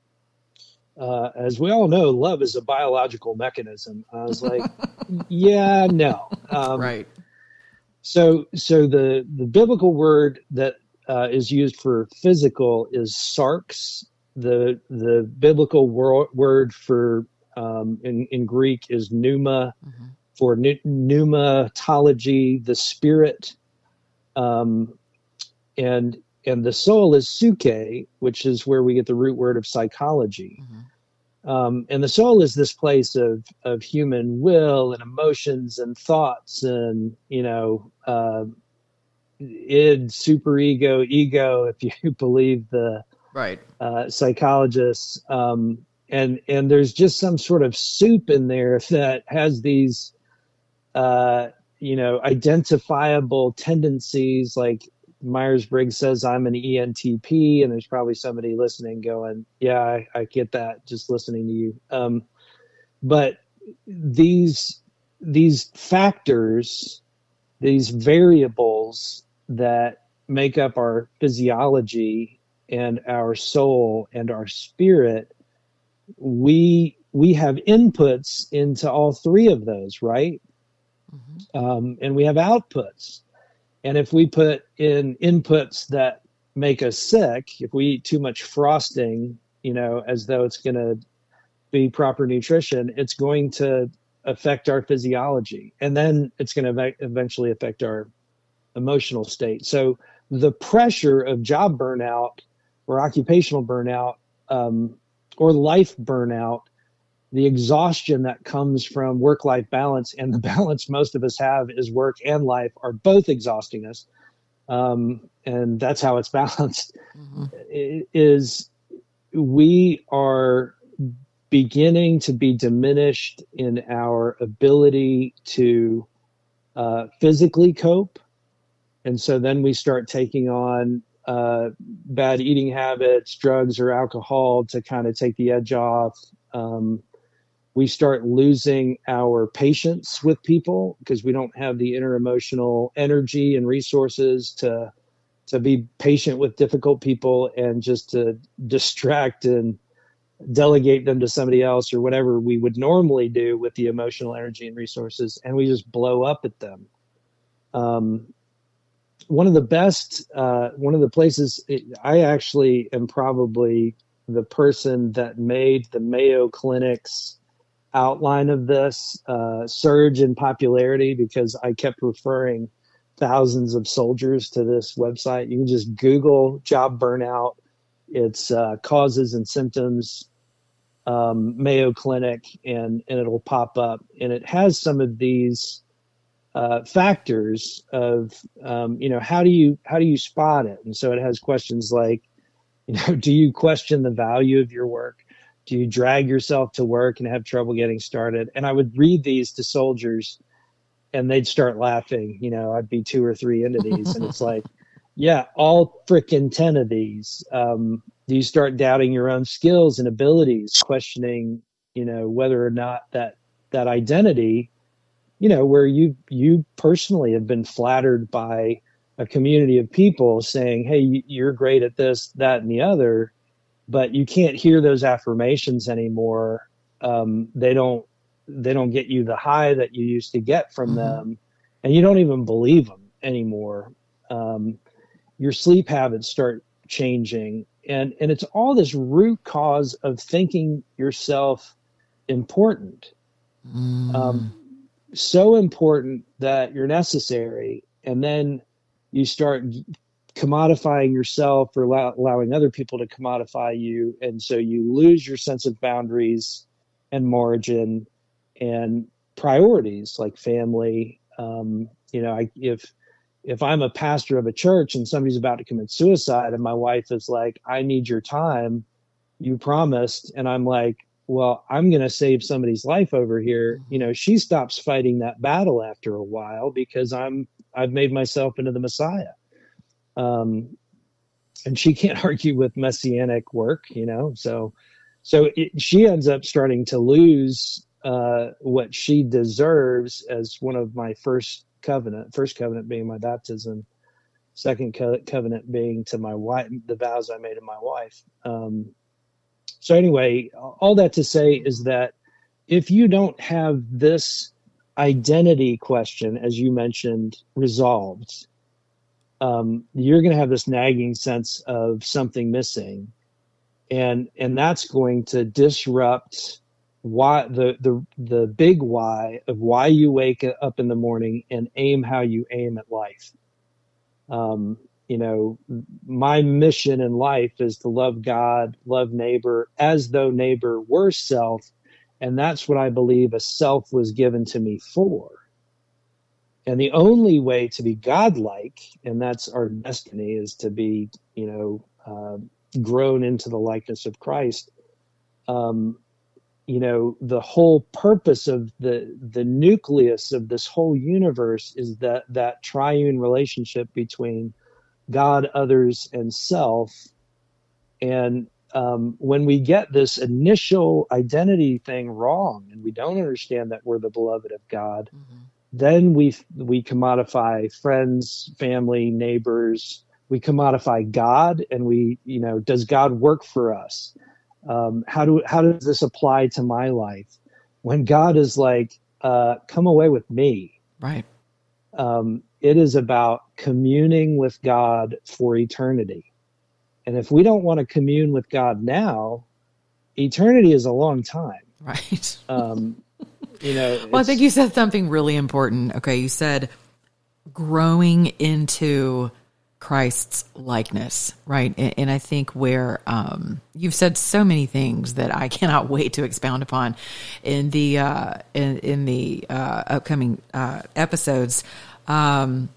uh, as we all know, love is a biological mechanism. I was like, yeah, no. Um, right. So, so the, the biblical word that uh, is used for physical is sarx. The, the biblical wor- word for, um, in, in Greek is pneuma, mm-hmm. for pn- pneumatology, the spirit. Um, and, and the soul is psyche, which is where we get the root word of psychology. Mm-hmm. Um, and the soul is this place of, of human will and emotions and thoughts and, you know, uh, id, superego, ego, if you believe the right uh, psychologists. Um, and, and there's just some sort of soup in there that has these, uh, you know, identifiable tendencies. Like Myers-Briggs says, I'm an E N T P, and there's probably somebody listening going, yeah, I, I get that just listening to you. Um, but these, these factors, these variables that make up our physiology and our soul and our spirit, we, we have inputs into all three of those, right? Mm-hmm. Um, and we have outputs. And if we put in inputs that make us sick, if we eat too much frosting, you know, as though it's going to be proper nutrition, it's going to affect our physiology. And then it's going to eventually affect our emotional state. So the pressure of job burnout or occupational burnout um, or life burnout, the exhaustion that comes from work-life balance, and the balance most of us have is work and life, are both exhausting us. Um, and that's how it's balanced. Mm-hmm. Is we are beginning to be diminished in our ability to uh, physically cope. And so then we start taking on uh, bad eating habits, drugs or alcohol to kind of take the edge off. Um, We start losing our patience with people because we don't have the inner emotional energy and resources to to be patient with difficult people, and just to distract and delegate them to somebody else or whatever we would normally do with the emotional energy and resources, and we just blow up at them. Um, one of the best, uh, one of the places, it, I actually am probably the person that made the Mayo Clinic's outline of this uh, surge in popularity, because I kept referring thousands of soldiers to this website. You can just Google job burnout, its uh, causes and symptoms, um, Mayo Clinic, and, and it'll pop up. And it has some of these uh, factors of, um, you know, how do you, how do you spot it? And so it has questions like, you know, do you question the value of your work? Do you drag yourself to work and have trouble getting started? And I would read these to soldiers and they'd start laughing. You know, I'd be two or three into these and it's like, yeah, all frickin' ten of these. Um, do you start doubting your own skills and abilities, questioning, you know, whether or not that, that identity, you know, where you, you personally have been flattered by a community of people saying, hey, you're great at this, that, and the other, but you can't hear those affirmations anymore. Um, they don't, they don't get you the high that you used to get from mm-hmm. them, and you don't even believe them anymore. Um, your sleep habits start changing, and, and it's all this root cause of thinking yourself important. Mm. Um, so important that you're necessary. And then you start commodifying yourself or allow, allowing other people to commodify you. And so you lose your sense of boundaries and margin and priorities like family. Um, you know, I, if, if I'm a pastor of a church and somebody's about to commit suicide and my wife is like, I need your time, you promised. And I'm like, well, I'm going to save somebody's life over here. You know, she stops fighting that battle after a while because I'm, I've made myself into the Messiah. Um, and she can't argue with messianic work, you know, so, so it, she ends up starting to lose, uh, what she deserves as one of my first covenant, first covenant being my baptism. second co- covenant being to my wife, the vows I made to my wife. Um, so anyway, all that to say is that if you don't have this identity question, as you mentioned, resolved, um, you're going to have this nagging sense of something missing. And, and that's going to disrupt why the, the, the big why of why you wake up in the morning and aim how you aim at life. Um, you know, my mission in life is to love God, love neighbor as though neighbor were self. And that's what I believe a self was given to me for. And the only way to be godlike, and that's our destiny, is to be, you know, uh, grown into the likeness of Christ. Um, you know, the whole purpose of the the nucleus of this whole universe is that that triune relationship between God, others, and self. And um, when we get this initial identity thing wrong, and we don't understand that we're the beloved of God, mm-hmm. then we we commodify friends, family, neighbors. We commodify God, and we, you know, does God work for us? Um, how do how does this apply to my life? When God is like, uh, "Come away with me," right? Um, it is about communing with God for eternity. And if we don't want to commune with God now, eternity is a long time, right? Um, you know. Well, I think you said something really important. Okay, you said growing into Christ's likeness, right? And, and I think where um, you've said so many things that I cannot wait to expound upon in the uh, in, in the uh, upcoming uh, episodes. Um,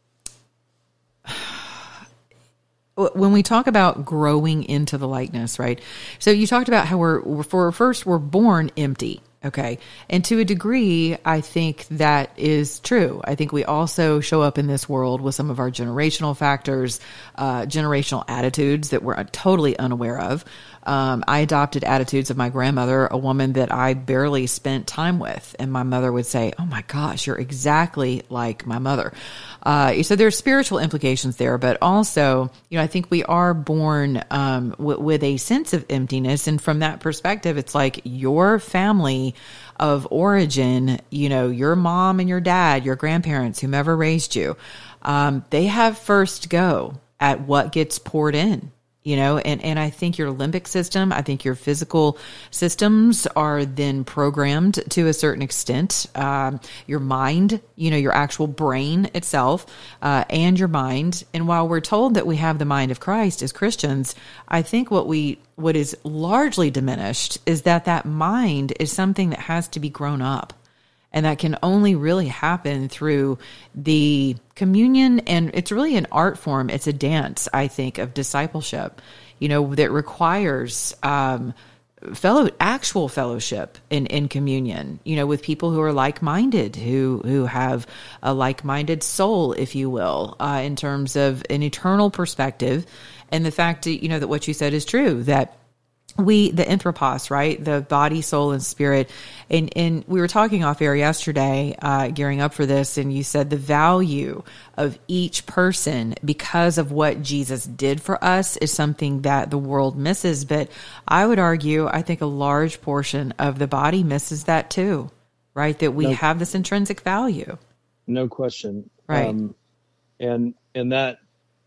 when we talk about growing into the likeness, right? So you talked about how we're, we're for first we're born empty. Okay. And to a degree, I think that is true. I think we also show up in this world with some of our generational factors, uh, generational attitudes that we're totally unaware of. Um, I adopted attitudes of my grandmother, a woman that I barely spent time with. And my mother would say, "Oh my gosh, you're exactly like my mother." Uh, so there are spiritual implications there, but also, you know, I think we are born um, w- with a sense of emptiness. And from that perspective, it's like your family of origin, you know, your mom and your dad, your grandparents, whomever raised you, um, they have first go at what gets poured in. You know, and, and I think your limbic system, I think your physical systems are then programmed to a certain extent. Um, your mind, you know, your actual brain itself, uh, and your mind. And while we're told that we have the mind of Christ as Christians, I think what we, what is largely diminished is that that mind is something that has to be grown up. And that can only really happen through the communion. And it's really an art form. It's a dance, I think, of discipleship, you know, that requires um, fellow, actual fellowship in, in communion, you know, with people who are like-minded, who, who have a like-minded soul, if you will, uh, in terms of an eternal perspective. And the fact that, you know, that what you said is true, that we, the anthropos, right? The body, soul, and spirit. And, and we were talking off air yesterday, uh, gearing up for this. And you said the value of each person because of what Jesus did for us is something that the world misses. But I would argue, I think a large portion of the body misses that too, right? That we no, have this intrinsic value. No question. Right. Um, and, and that,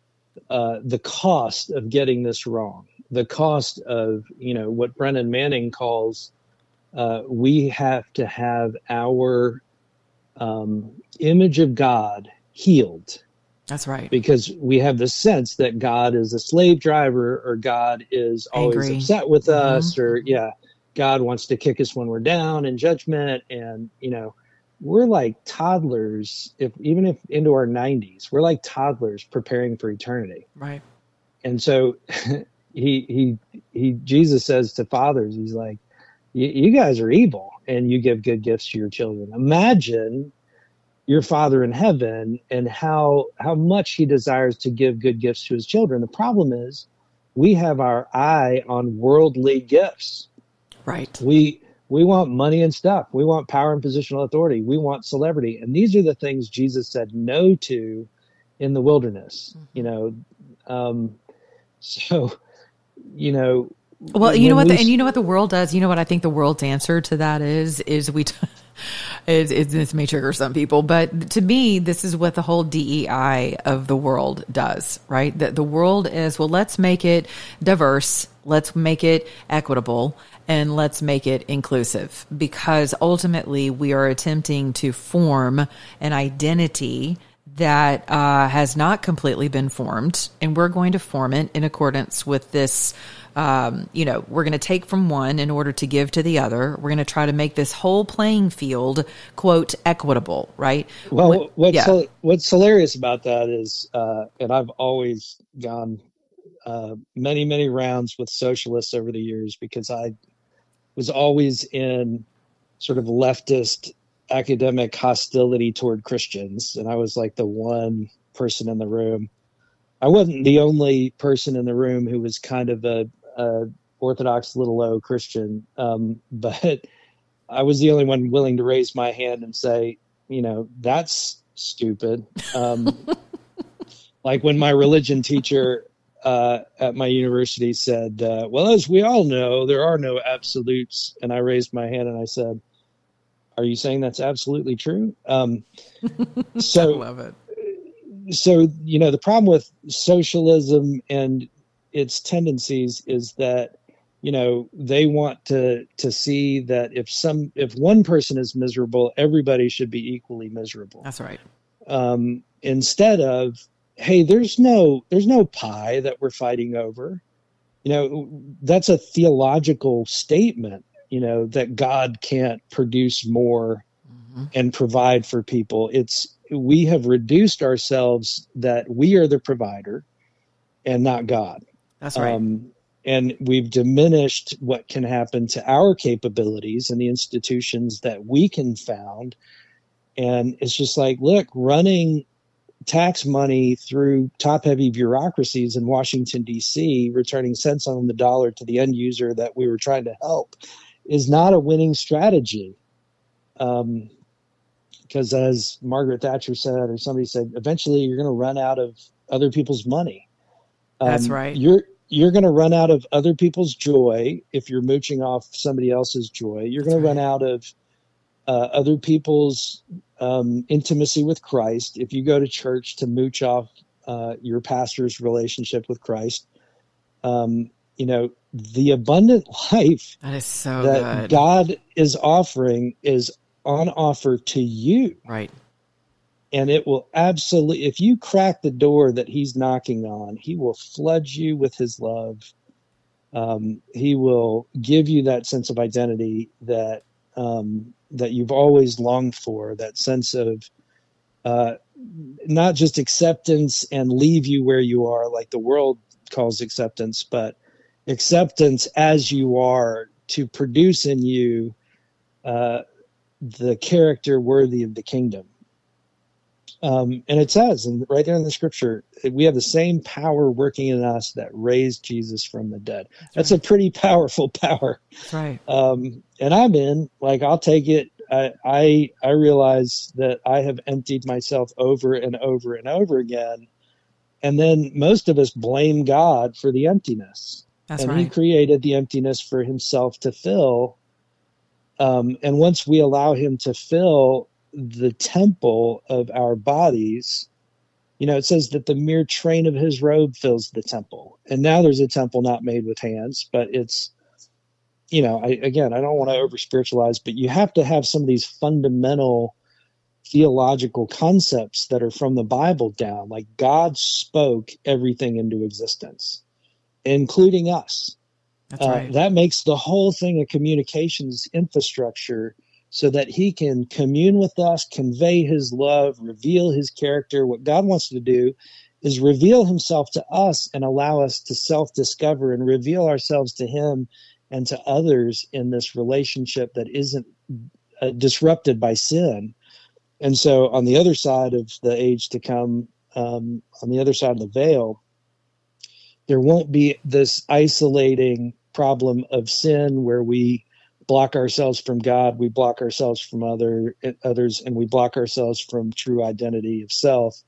uh, the cost of getting this wrong, the cost of, you know, what Brennan Manning calls, uh, we have to have our um, image of God healed. That's right. Because we have the sense that God is a slave driver, or God is always Angry. upset with Mm-hmm. us, or, yeah, God wants to kick us when we're down in judgment. And, you know, we're like toddlers, if even if into our nineties, we're like toddlers preparing for eternity. Right. And so he, he, he, Jesus says to fathers, he's like, you guys are evil and you give good gifts to your children. Imagine your Father in heaven and how, how much he desires to give good gifts to his children. The problem is we have our eye on worldly gifts. Right. We, we want money and stuff. We want power and positional authority. We want celebrity. And these are the things Jesus said no to in the wilderness, mm-hmm. you know. Um, so, you know, well, you know what, the, and you know what the world does. You know what I think the world's answer to that is is we. T- It's, it's, this may trigger some people, but to me, this is what the whole D E I of the world does, right? That the world is, well, let's make it diverse, let's make it equitable, and let's make it inclusive, because ultimately we are attempting to form an identity that uh, has not completely been formed, and we're going to form it in accordance with this. Um, you know, we're going to take from one in order to give to the other. We're going to try to make this whole playing field, quote, equitable, right? Well, what, what's yeah. what's hilarious about that is, uh, and I've always gone uh, many, many rounds with socialists over the years, because I was always in sort of leftist academic hostility toward Christians, and I was like the one person in the room. I wasn't the only person in the room who was kind of a, a Orthodox little o Christian, um, but I was the only one willing to raise my hand and say, you know, that's stupid. Um, like when my religion teacher uh, at my university said, uh, well, as we all know, there are no absolutes. And I raised my hand and I said, are you saying that's absolutely true? Um, so I love it. So, you know, the problem with socialism and its tendencies is that, you know, they want to to see that if some if one person is miserable, everybody should be equally miserable. That's right. Um, instead of, hey, there's no there's no pie that we're fighting over. You know, that's a theological statement, you know, that God can't produce more mm-hmm. and provide for people. It's we have reduced ourselves that we are the provider and not God. That's right. Um, and we've diminished what can happen to our capabilities and the institutions that we can found. And it's just like, look, running tax money through top-heavy bureaucracies in Washington, D C, returning cents on the dollar to the end user that we were trying to help is not a winning strategy. Um, because as Margaret Thatcher said, or somebody said, eventually you're going to run out of other people's money. Um, That's right. You're you're going to run out of other people's joy if you're mooching off somebody else's joy. You're going to run out of uh, other people's um, intimacy with Christ if you go to church to mooch off uh, your pastor's relationship with Christ. Um, you know, the abundant life that is so that good. God is offering is on offer to you. Right. And it will absolutely, if you crack the door that he's knocking on, he will flood you with his love. Um, he will give you that sense of identity that, um, that you've always longed for, that sense of, uh, not just acceptance and leave you where you are, like the world calls acceptance, but acceptance as you are to produce in you, uh, the character worthy of the kingdom. Um, and it says, and right there in the scripture, we have the same power working in us that raised Jesus from the dead. That's, That's right. A pretty powerful power. That's right. Um, and I'm in, like, I'll take it. I, I, I realize that I have emptied myself over and over and over again. And then most of us blame God for the emptiness. That's and right. He created the emptiness for himself to fill. Um, and once we allow him to fill the temple of our bodies, you know, it says that the mere train of his robe fills the temple. And now there's a temple not made with hands, but it's, you know, I, again, I don't want to over spiritualize, but you have to have some of these fundamental theological concepts that are from the Bible down. Like God spoke everything into existence, including us. That's right. Uh, that makes the whole thing a communications infrastructure so that he can commune with us, convey his love, reveal his character. What God wants to do is reveal himself to us and allow us to self-discover and reveal ourselves to him and to others in this relationship that isn't uh, disrupted by sin. And so on the other side of the age to come, um, on the other side of the veil, there won't be this isolating problem of sin where we block ourselves from God, we block ourselves from other others, and we block ourselves from true identity of self.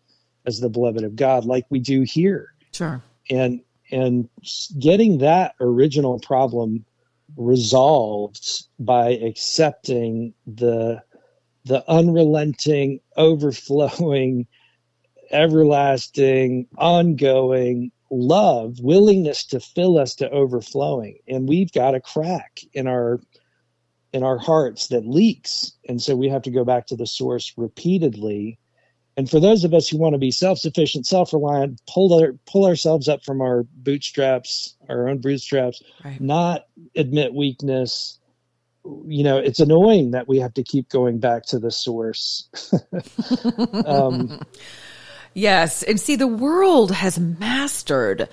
as the beloved of God, like we do here. Sure. And and getting that original problem resolved by accepting the the unrelenting, overflowing, everlasting, ongoing love, willingness to fill us to overflowing. And we've got a crack in our in our hearts that leaks. And so we have to go back to the source repeatedly. And for those of us who want to be self-sufficient, self-reliant, pull our, pull ourselves up from our bootstraps, our own bootstraps, Right. not admit weakness, you know, it's annoying that we have to keep going back to the source. um, Yes, and see, the world has mastered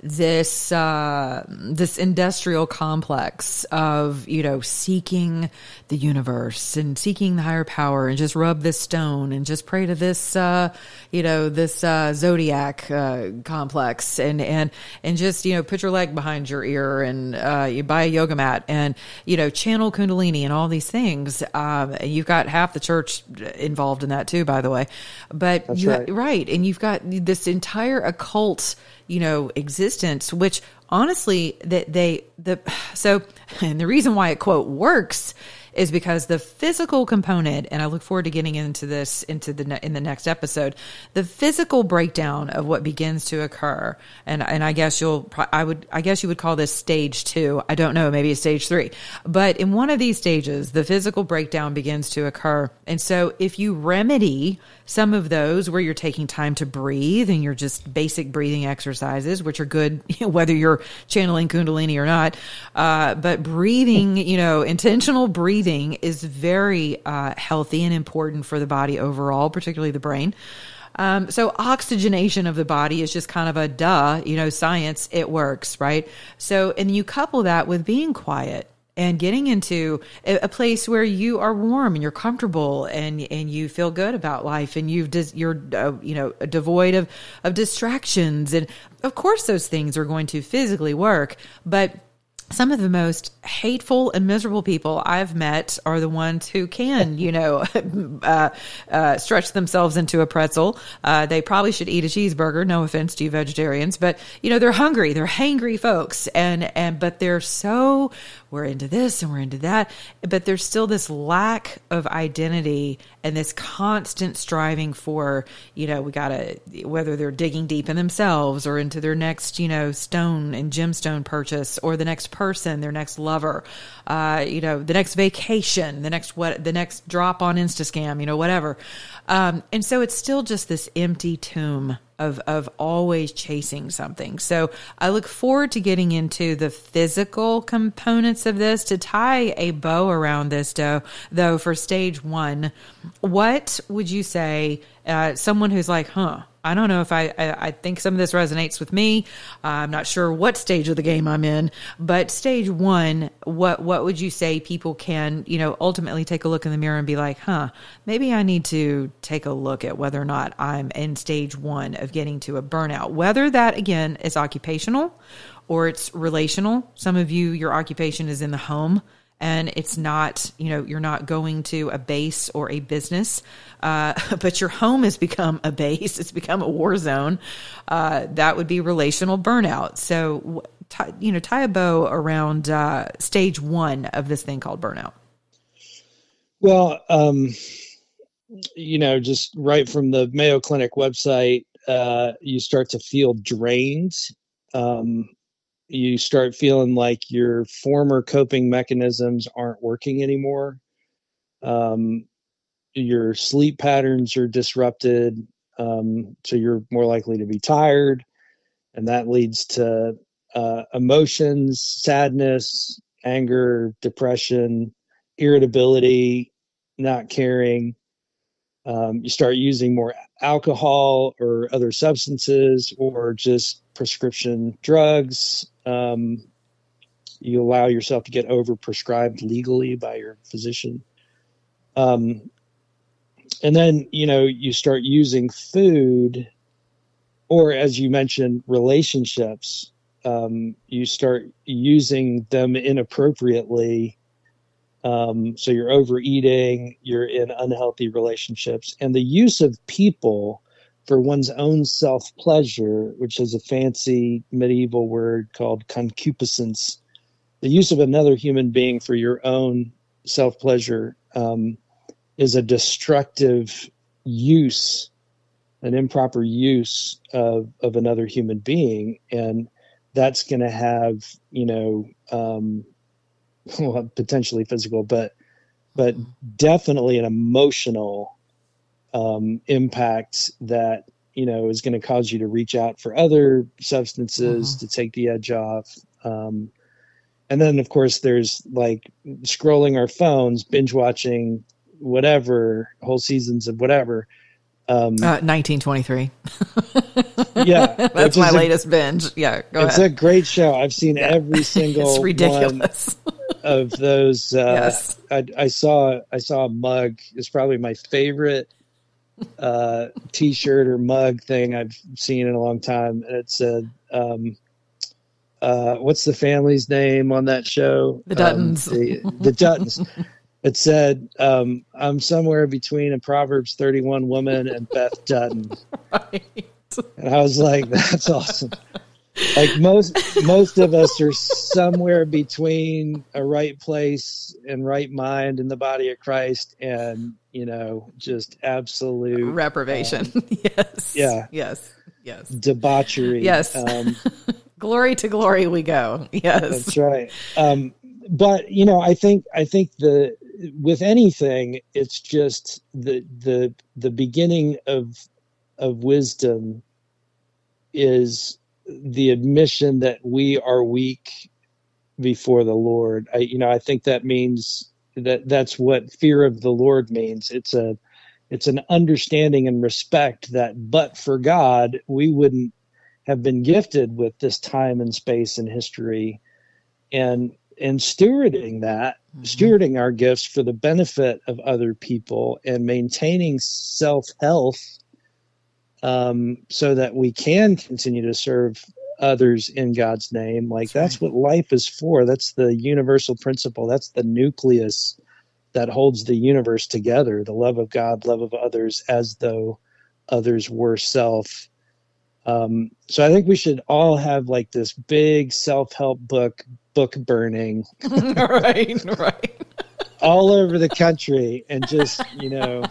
this uh, this industrial complex of, you know, seeking the universe and seeking the higher power, and just rub this stone and just pray to this, uh, you know, this uh, zodiac uh, complex, and and and just, you know, put your leg behind your ear, and uh, you buy a yoga mat, and, you know, channel Kundalini and all these things. Um, you've got half the church involved in that too, by the way. But That's you, right. right, and you've got this entire occult, you know, existence, which honestly, that they, the, so, and the reason why it, quote, works is because the physical component, and I look forward to getting into this into the ne- in the next episode, the physical breakdown of what begins to occur, and and I guess you'll, I would, I guess you would call this stage two. I don't know, maybe it's stage three, but in one of these stages, the physical breakdown begins to occur, and so if you remedy some of those where you're taking time to breathe and you're just basic breathing exercises, which are good, whether you're channeling Kundalini or not, uh, but breathing, you know, intentional breathing is very uh, healthy and important for the body overall, particularly the brain. Um, so oxygenation of the body is just kind of a duh, you know, science, it works, right? So, and you couple that with being quiet and getting into a, a place where you are warm and you're comfortable, and, and you feel good about life, and you've dis, you're, uh, you know, devoid of, of distractions. And of course those things are going to physically work, but some of the most hateful and miserable people I've met are the ones who can, you know, uh, uh, stretch themselves into a pretzel. Uh, they probably should eat a cheeseburger. No offense to you vegetarians, but, you know, they're hungry. They're hangry folks. And, and, but they're so, we're into this and we're into that. But there's still this lack of identity and this constant striving for, you know, we gotta, whether they're digging deep in themselves or into their next, you know, stone and gemstone purchase, or the next person, their next lover, uh, you know, the next vacation, the next what, the next drop on Instascam, you know, whatever. Um, and so it's still just this empty tomb of of always chasing something. So I look forward to getting into the physical components of this. To tie a bow around this, though, though for stage one, what would you say, uh, someone who's like, huh, I don't know if I, I, I think some of this resonates with me. Uh, I'm not sure what stage of the game I'm in, but stage one, what, what would you say people can, you know, ultimately take a look in the mirror and be like, huh, maybe I need to take a look at whether or not I'm in stage one of getting to a burnout, whether that again is occupational or it's relational. Some of you, your occupation is in the home, and it's not, you know, you're not going to a base or a business, uh, but your home has become a base. It's become a war zone. Uh, that would be relational burnout. So, t- you know, tie a bow around uh, stage one of this thing called burnout. Well, um, you know, just right from the Mayo Clinic website, uh, you start to feel drained. Um, you start feeling like your former coping mechanisms aren't working anymore. Um, your sleep patterns are disrupted. Um, so you're more likely to be tired. And that leads to uh, emotions, sadness, anger, depression, irritability, not caring. Um, you start using more alcohol or other substances, or just prescription drugs. Um, you allow yourself to get overprescribed legally by your physician. Um, and then, you know, you start using food, or as you mentioned, relationships. Um, you start using them inappropriately. Um, so you're overeating, you're in unhealthy relationships, and the use of people for one's own self-pleasure, which is a fancy medieval word called concupiscence, the use of another human being for your own self-pleasure um, is a destructive use, an improper use of, of another human being. And that's going to have, you know, um, well, potentially physical, but but definitely an emotional um, impact that, you know, is going to cause you to reach out for other substances mm-hmm. to take the edge off. Um, and then, of course, there's like scrolling our phones, binge watching whatever, whole seasons of whatever. Um, uh, nineteen twenty-three. Yeah. That's my latest a, binge. Yeah, go it's ahead. It's a great show. I've seen yeah. every single it's ridiculous. one of those. Uh, yes. I, I saw I saw a mug. It's probably my favorite uh, T-shirt or mug thing I've seen in a long time. And it said, um, uh, what's the family's name on that show? The Duttons. Um, the, the Duttons. It said, um, I'm somewhere between a Proverbs thirty-one woman and Beth Dutton. Right. And I was like, that's awesome. Like most most of us are somewhere between a right place and right mind in the body of Christ and, you know, just absolute reprobation. Um, yes. Yeah. Yes. Yes. Debauchery. Yes. Um, glory to glory we go. Yes. That's right. Um, but, you know, I think I think the with anything, it's just the the the beginning of of wisdom is the admission that we are weak before the Lord. I, you know, I think that means that that's what fear of the Lord means. It's a, it's an understanding and respect that, but for God, we wouldn't have been gifted with this time and space and history, and, and stewarding that, mm-hmm. stewarding our gifts for the benefit of other people and maintaining self-health Um, so that we can continue to serve others in God's name. Like that's, that's right. What life is for. That's the universal principle. That's the nucleus that holds the universe together. The love of God, love of others, as though others were self. Um, so I think we should all have like this big self-help book, book burning, right, right, all over the country, and just, you know.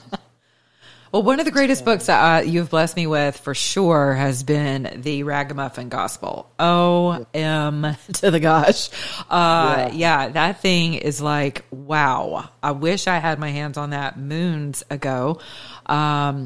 Well, one of the greatest books that uh, you've blessed me with for sure has been the Ragamuffin Gospel. O M to the gosh. Uh, yeah. yeah, that thing is like, wow. I wish I had my hands on that moons ago. Um,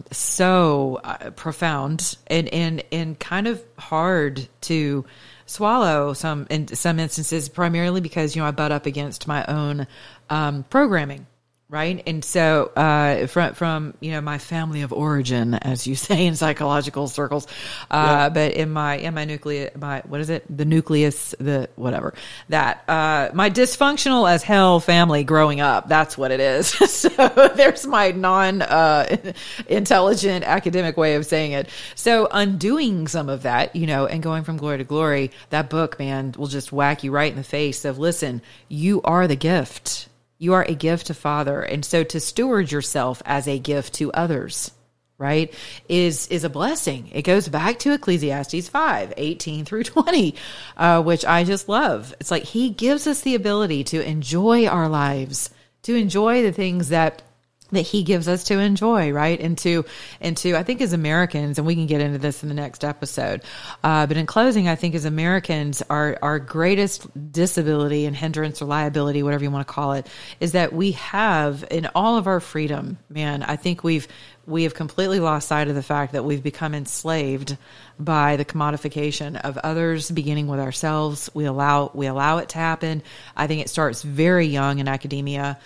so uh, profound and, and, and kind of hard to swallow some in some instances, primarily because, you know, I butt up against my own um, programming. Right. And so, uh, from, from, you know, my family of origin, as you say in psychological circles, uh, yeah. but in my, in my nucleus, my, what is it? The nucleus, the whatever that, uh, my dysfunctional as hell family growing up, that's what it is. So there's my non, uh, intelligent academic way of saying it. So undoing some of that, you know, and going from glory to glory, that book, man, will just whack you right in the face of, listen, you are the gift. You are a gift to Father. And so to steward yourself as a gift to others, right, is is a blessing. It goes back to Ecclesiastes five, eighteen through twenty, uh, which I just love. It's like he gives us the ability to enjoy our lives, to enjoy the things that that he gives us to enjoy, right? And to, and to, I think as Americans, and we can get into this in the next episode, uh, but in closing, I think as Americans, our, our greatest disability and hindrance or liability, whatever you want to call it, is that we have in all of our freedom, man, I think we've, we have completely lost sight of the fact that we've become enslaved by the commodification of others, beginning with ourselves. We allow, we allow it to happen. I think it starts very young in academia.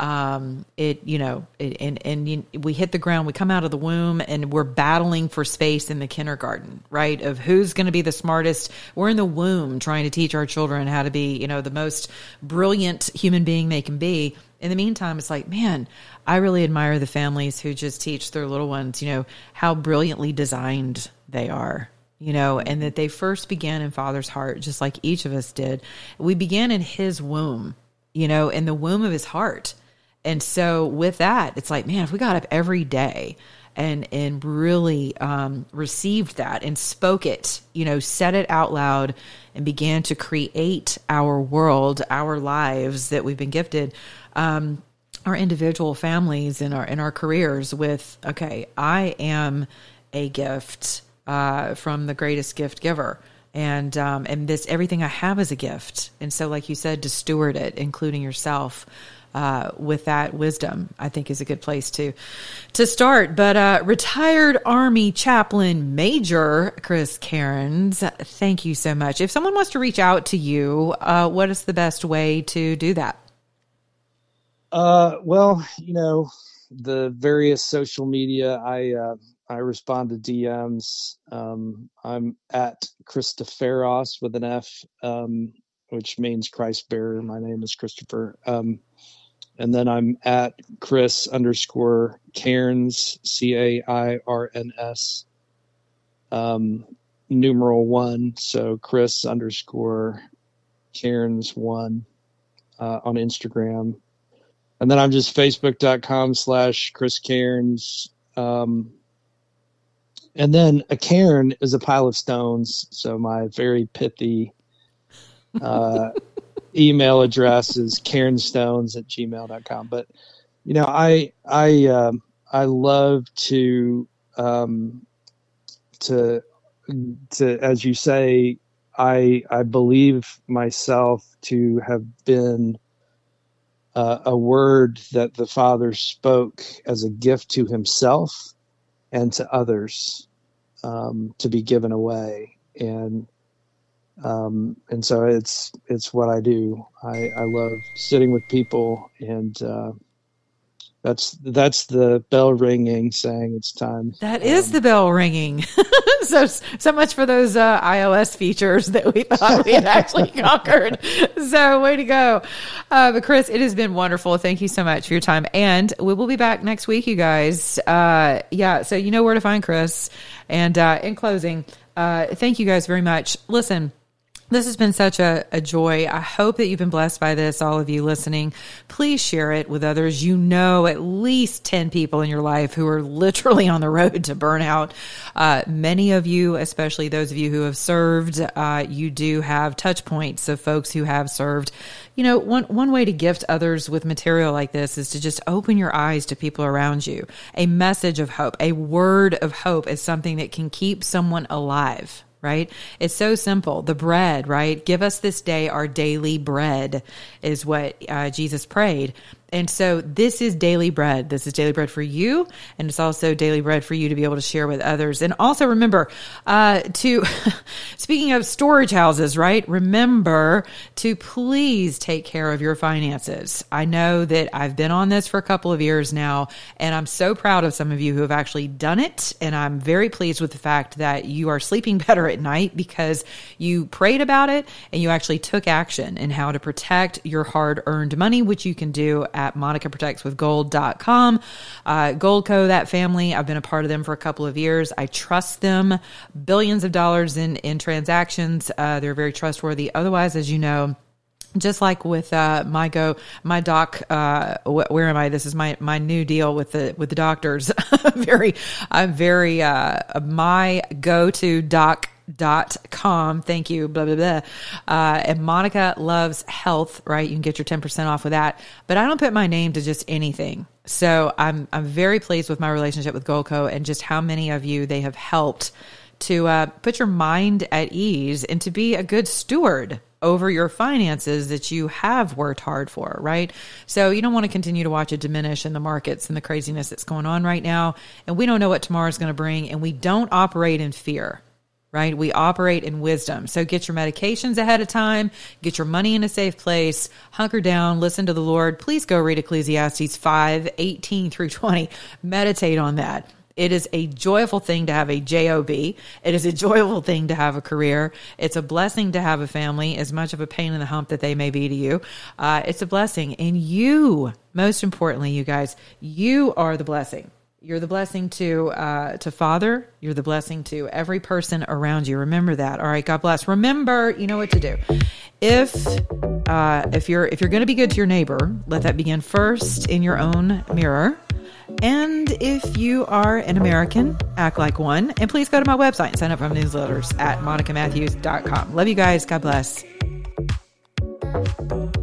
Um, it, you know, it, and, and you, we hit the ground, we come out of the womb and we're battling for space in the kindergarten, right? Of who's going to be the smartest. We're in the womb trying to teach our children how to be, you know, the most brilliant human being they can be. In the meantime, it's like, man, I really admire the families who just teach their little ones, you know, how brilliantly designed they are, you know, and that they first began in Father's heart, just like each of us did. We began in his womb, you know, in the womb of his heart. and so with that, it's like, man, if we got up every day and and really um, received that and spoke it, you know, said it out loud and began to create our world, our lives that we've been gifted, um, our individual families and our and our careers with, okay, I am a gift uh, from the greatest gift giver. And um, and this everything I have is a gift. And so, like you said, to steward it, including yourself, uh, with that wisdom, I think is a good place to to start. But uh, retired Army Chaplain Major Chris Cairns, thank you so much. If someone wants to reach out to you, uh, what is the best way to do that? Uh, well, you know, the various social media, I uh, I respond to D Ms. Um, I'm at Christoferos with an F, um, which means Christ bearer. My name is Christopher. Um, and then I'm at Chris underscore Cairns, C A I R N S, um, numeral one. So Chris underscore Cairns one uh, on Instagram. And then I'm just facebook.com slash Chris Cairns. Um, And then a cairn is a pile of stones. So my very pithy uh, email address is cairnstones at gmail dot com. But, you know, I I um, I love to um, to to as you say, I I believe myself to have been uh, a word that the Father spoke as a gift to himself and to others, um, to be given away. And, um, and so it's, it's what I do. I, I love sitting with people, and, uh, that's, that's the bell ringing saying it's time. That is um, the bell ringing. so, so much for those uh, iOS features that we thought we had actually conquered. So way to go. Uh, but Chris, it has been wonderful. Thank you so much for your time. And we will be back next week, you guys. Uh, yeah. So you know where to find Chris. And uh, in closing, uh, thank you guys very much. Listen, this has been such a, a joy. I hope that you've been blessed by this, all of you listening. Please share it with others. You know at least ten people in your life who are literally on the road to burnout. Uh, many of you, especially those of you who have served, uh, you do have touch points of folks who have served. You know, one, one way to gift others with material like this is to just open your eyes to people around you. A message of hope, a word of hope is something that can keep someone alive. Right? It's so simple. The bread, right? Give us this day our daily bread is what uh, Jesus prayed. And so this is daily bread. This is daily bread for you. And it's also daily bread for you to be able to share with others. And also remember uh, to, speaking of storage houses, right? Remember to please take care of your finances. I know that I've been on this for a couple of years now, and I'm so proud of some of you who have actually done it. And I'm very pleased with the fact that you are sleeping better at night because you prayed about it and you actually took action in how to protect your hard-earned money, which you can do at monica protects with gold dot com. Uh, Goldco, that family, I've been a part of them for a couple of years. I trust them. Billions of dollars in, in transactions. Uh, they're very trustworthy. Otherwise, as you know, just like with uh, my go, my doc, uh, wh- where am I? This is my my new deal with the with the doctors. very, I'm very uh, my go to doc. dot com. Thank you. Blah, blah, blah. Uh, and Monica Loves Health, right? You can get your ten percent off with that, but I don't put my name to just anything. So I'm, I'm very pleased with my relationship with Goldco and just how many of you they have helped to uh, put your mind at ease and to be a good steward over your finances that you have worked hard for, right? So you don't want to continue to watch it diminish in the markets and the craziness that's going on right now. And we don't know what tomorrow's going to bring, and we don't operate in fear. Right? We operate in wisdom. So get your medications ahead of time, get your money in a safe place, hunker down, listen to the Lord. Please go read Ecclesiastes five, eighteen through twenty. Meditate on that. It is a joyful thing to have a job. It is a joyful thing to have a career. It's a blessing to have a family, as much of a pain in the hump that they may be to you. Uh, it's a blessing. And you, most importantly, you guys, you are the blessing. You're the blessing to uh, to Father. You're the blessing to every person around you. Remember that. All right. God bless. Remember, you know what to do. If uh, if you're if you're going to be good to your neighbor, let that begin first in your own mirror. And if you are an American, act like one. And please go to my website and sign up for my newsletters at monica matthews dot com. Love you guys. God bless.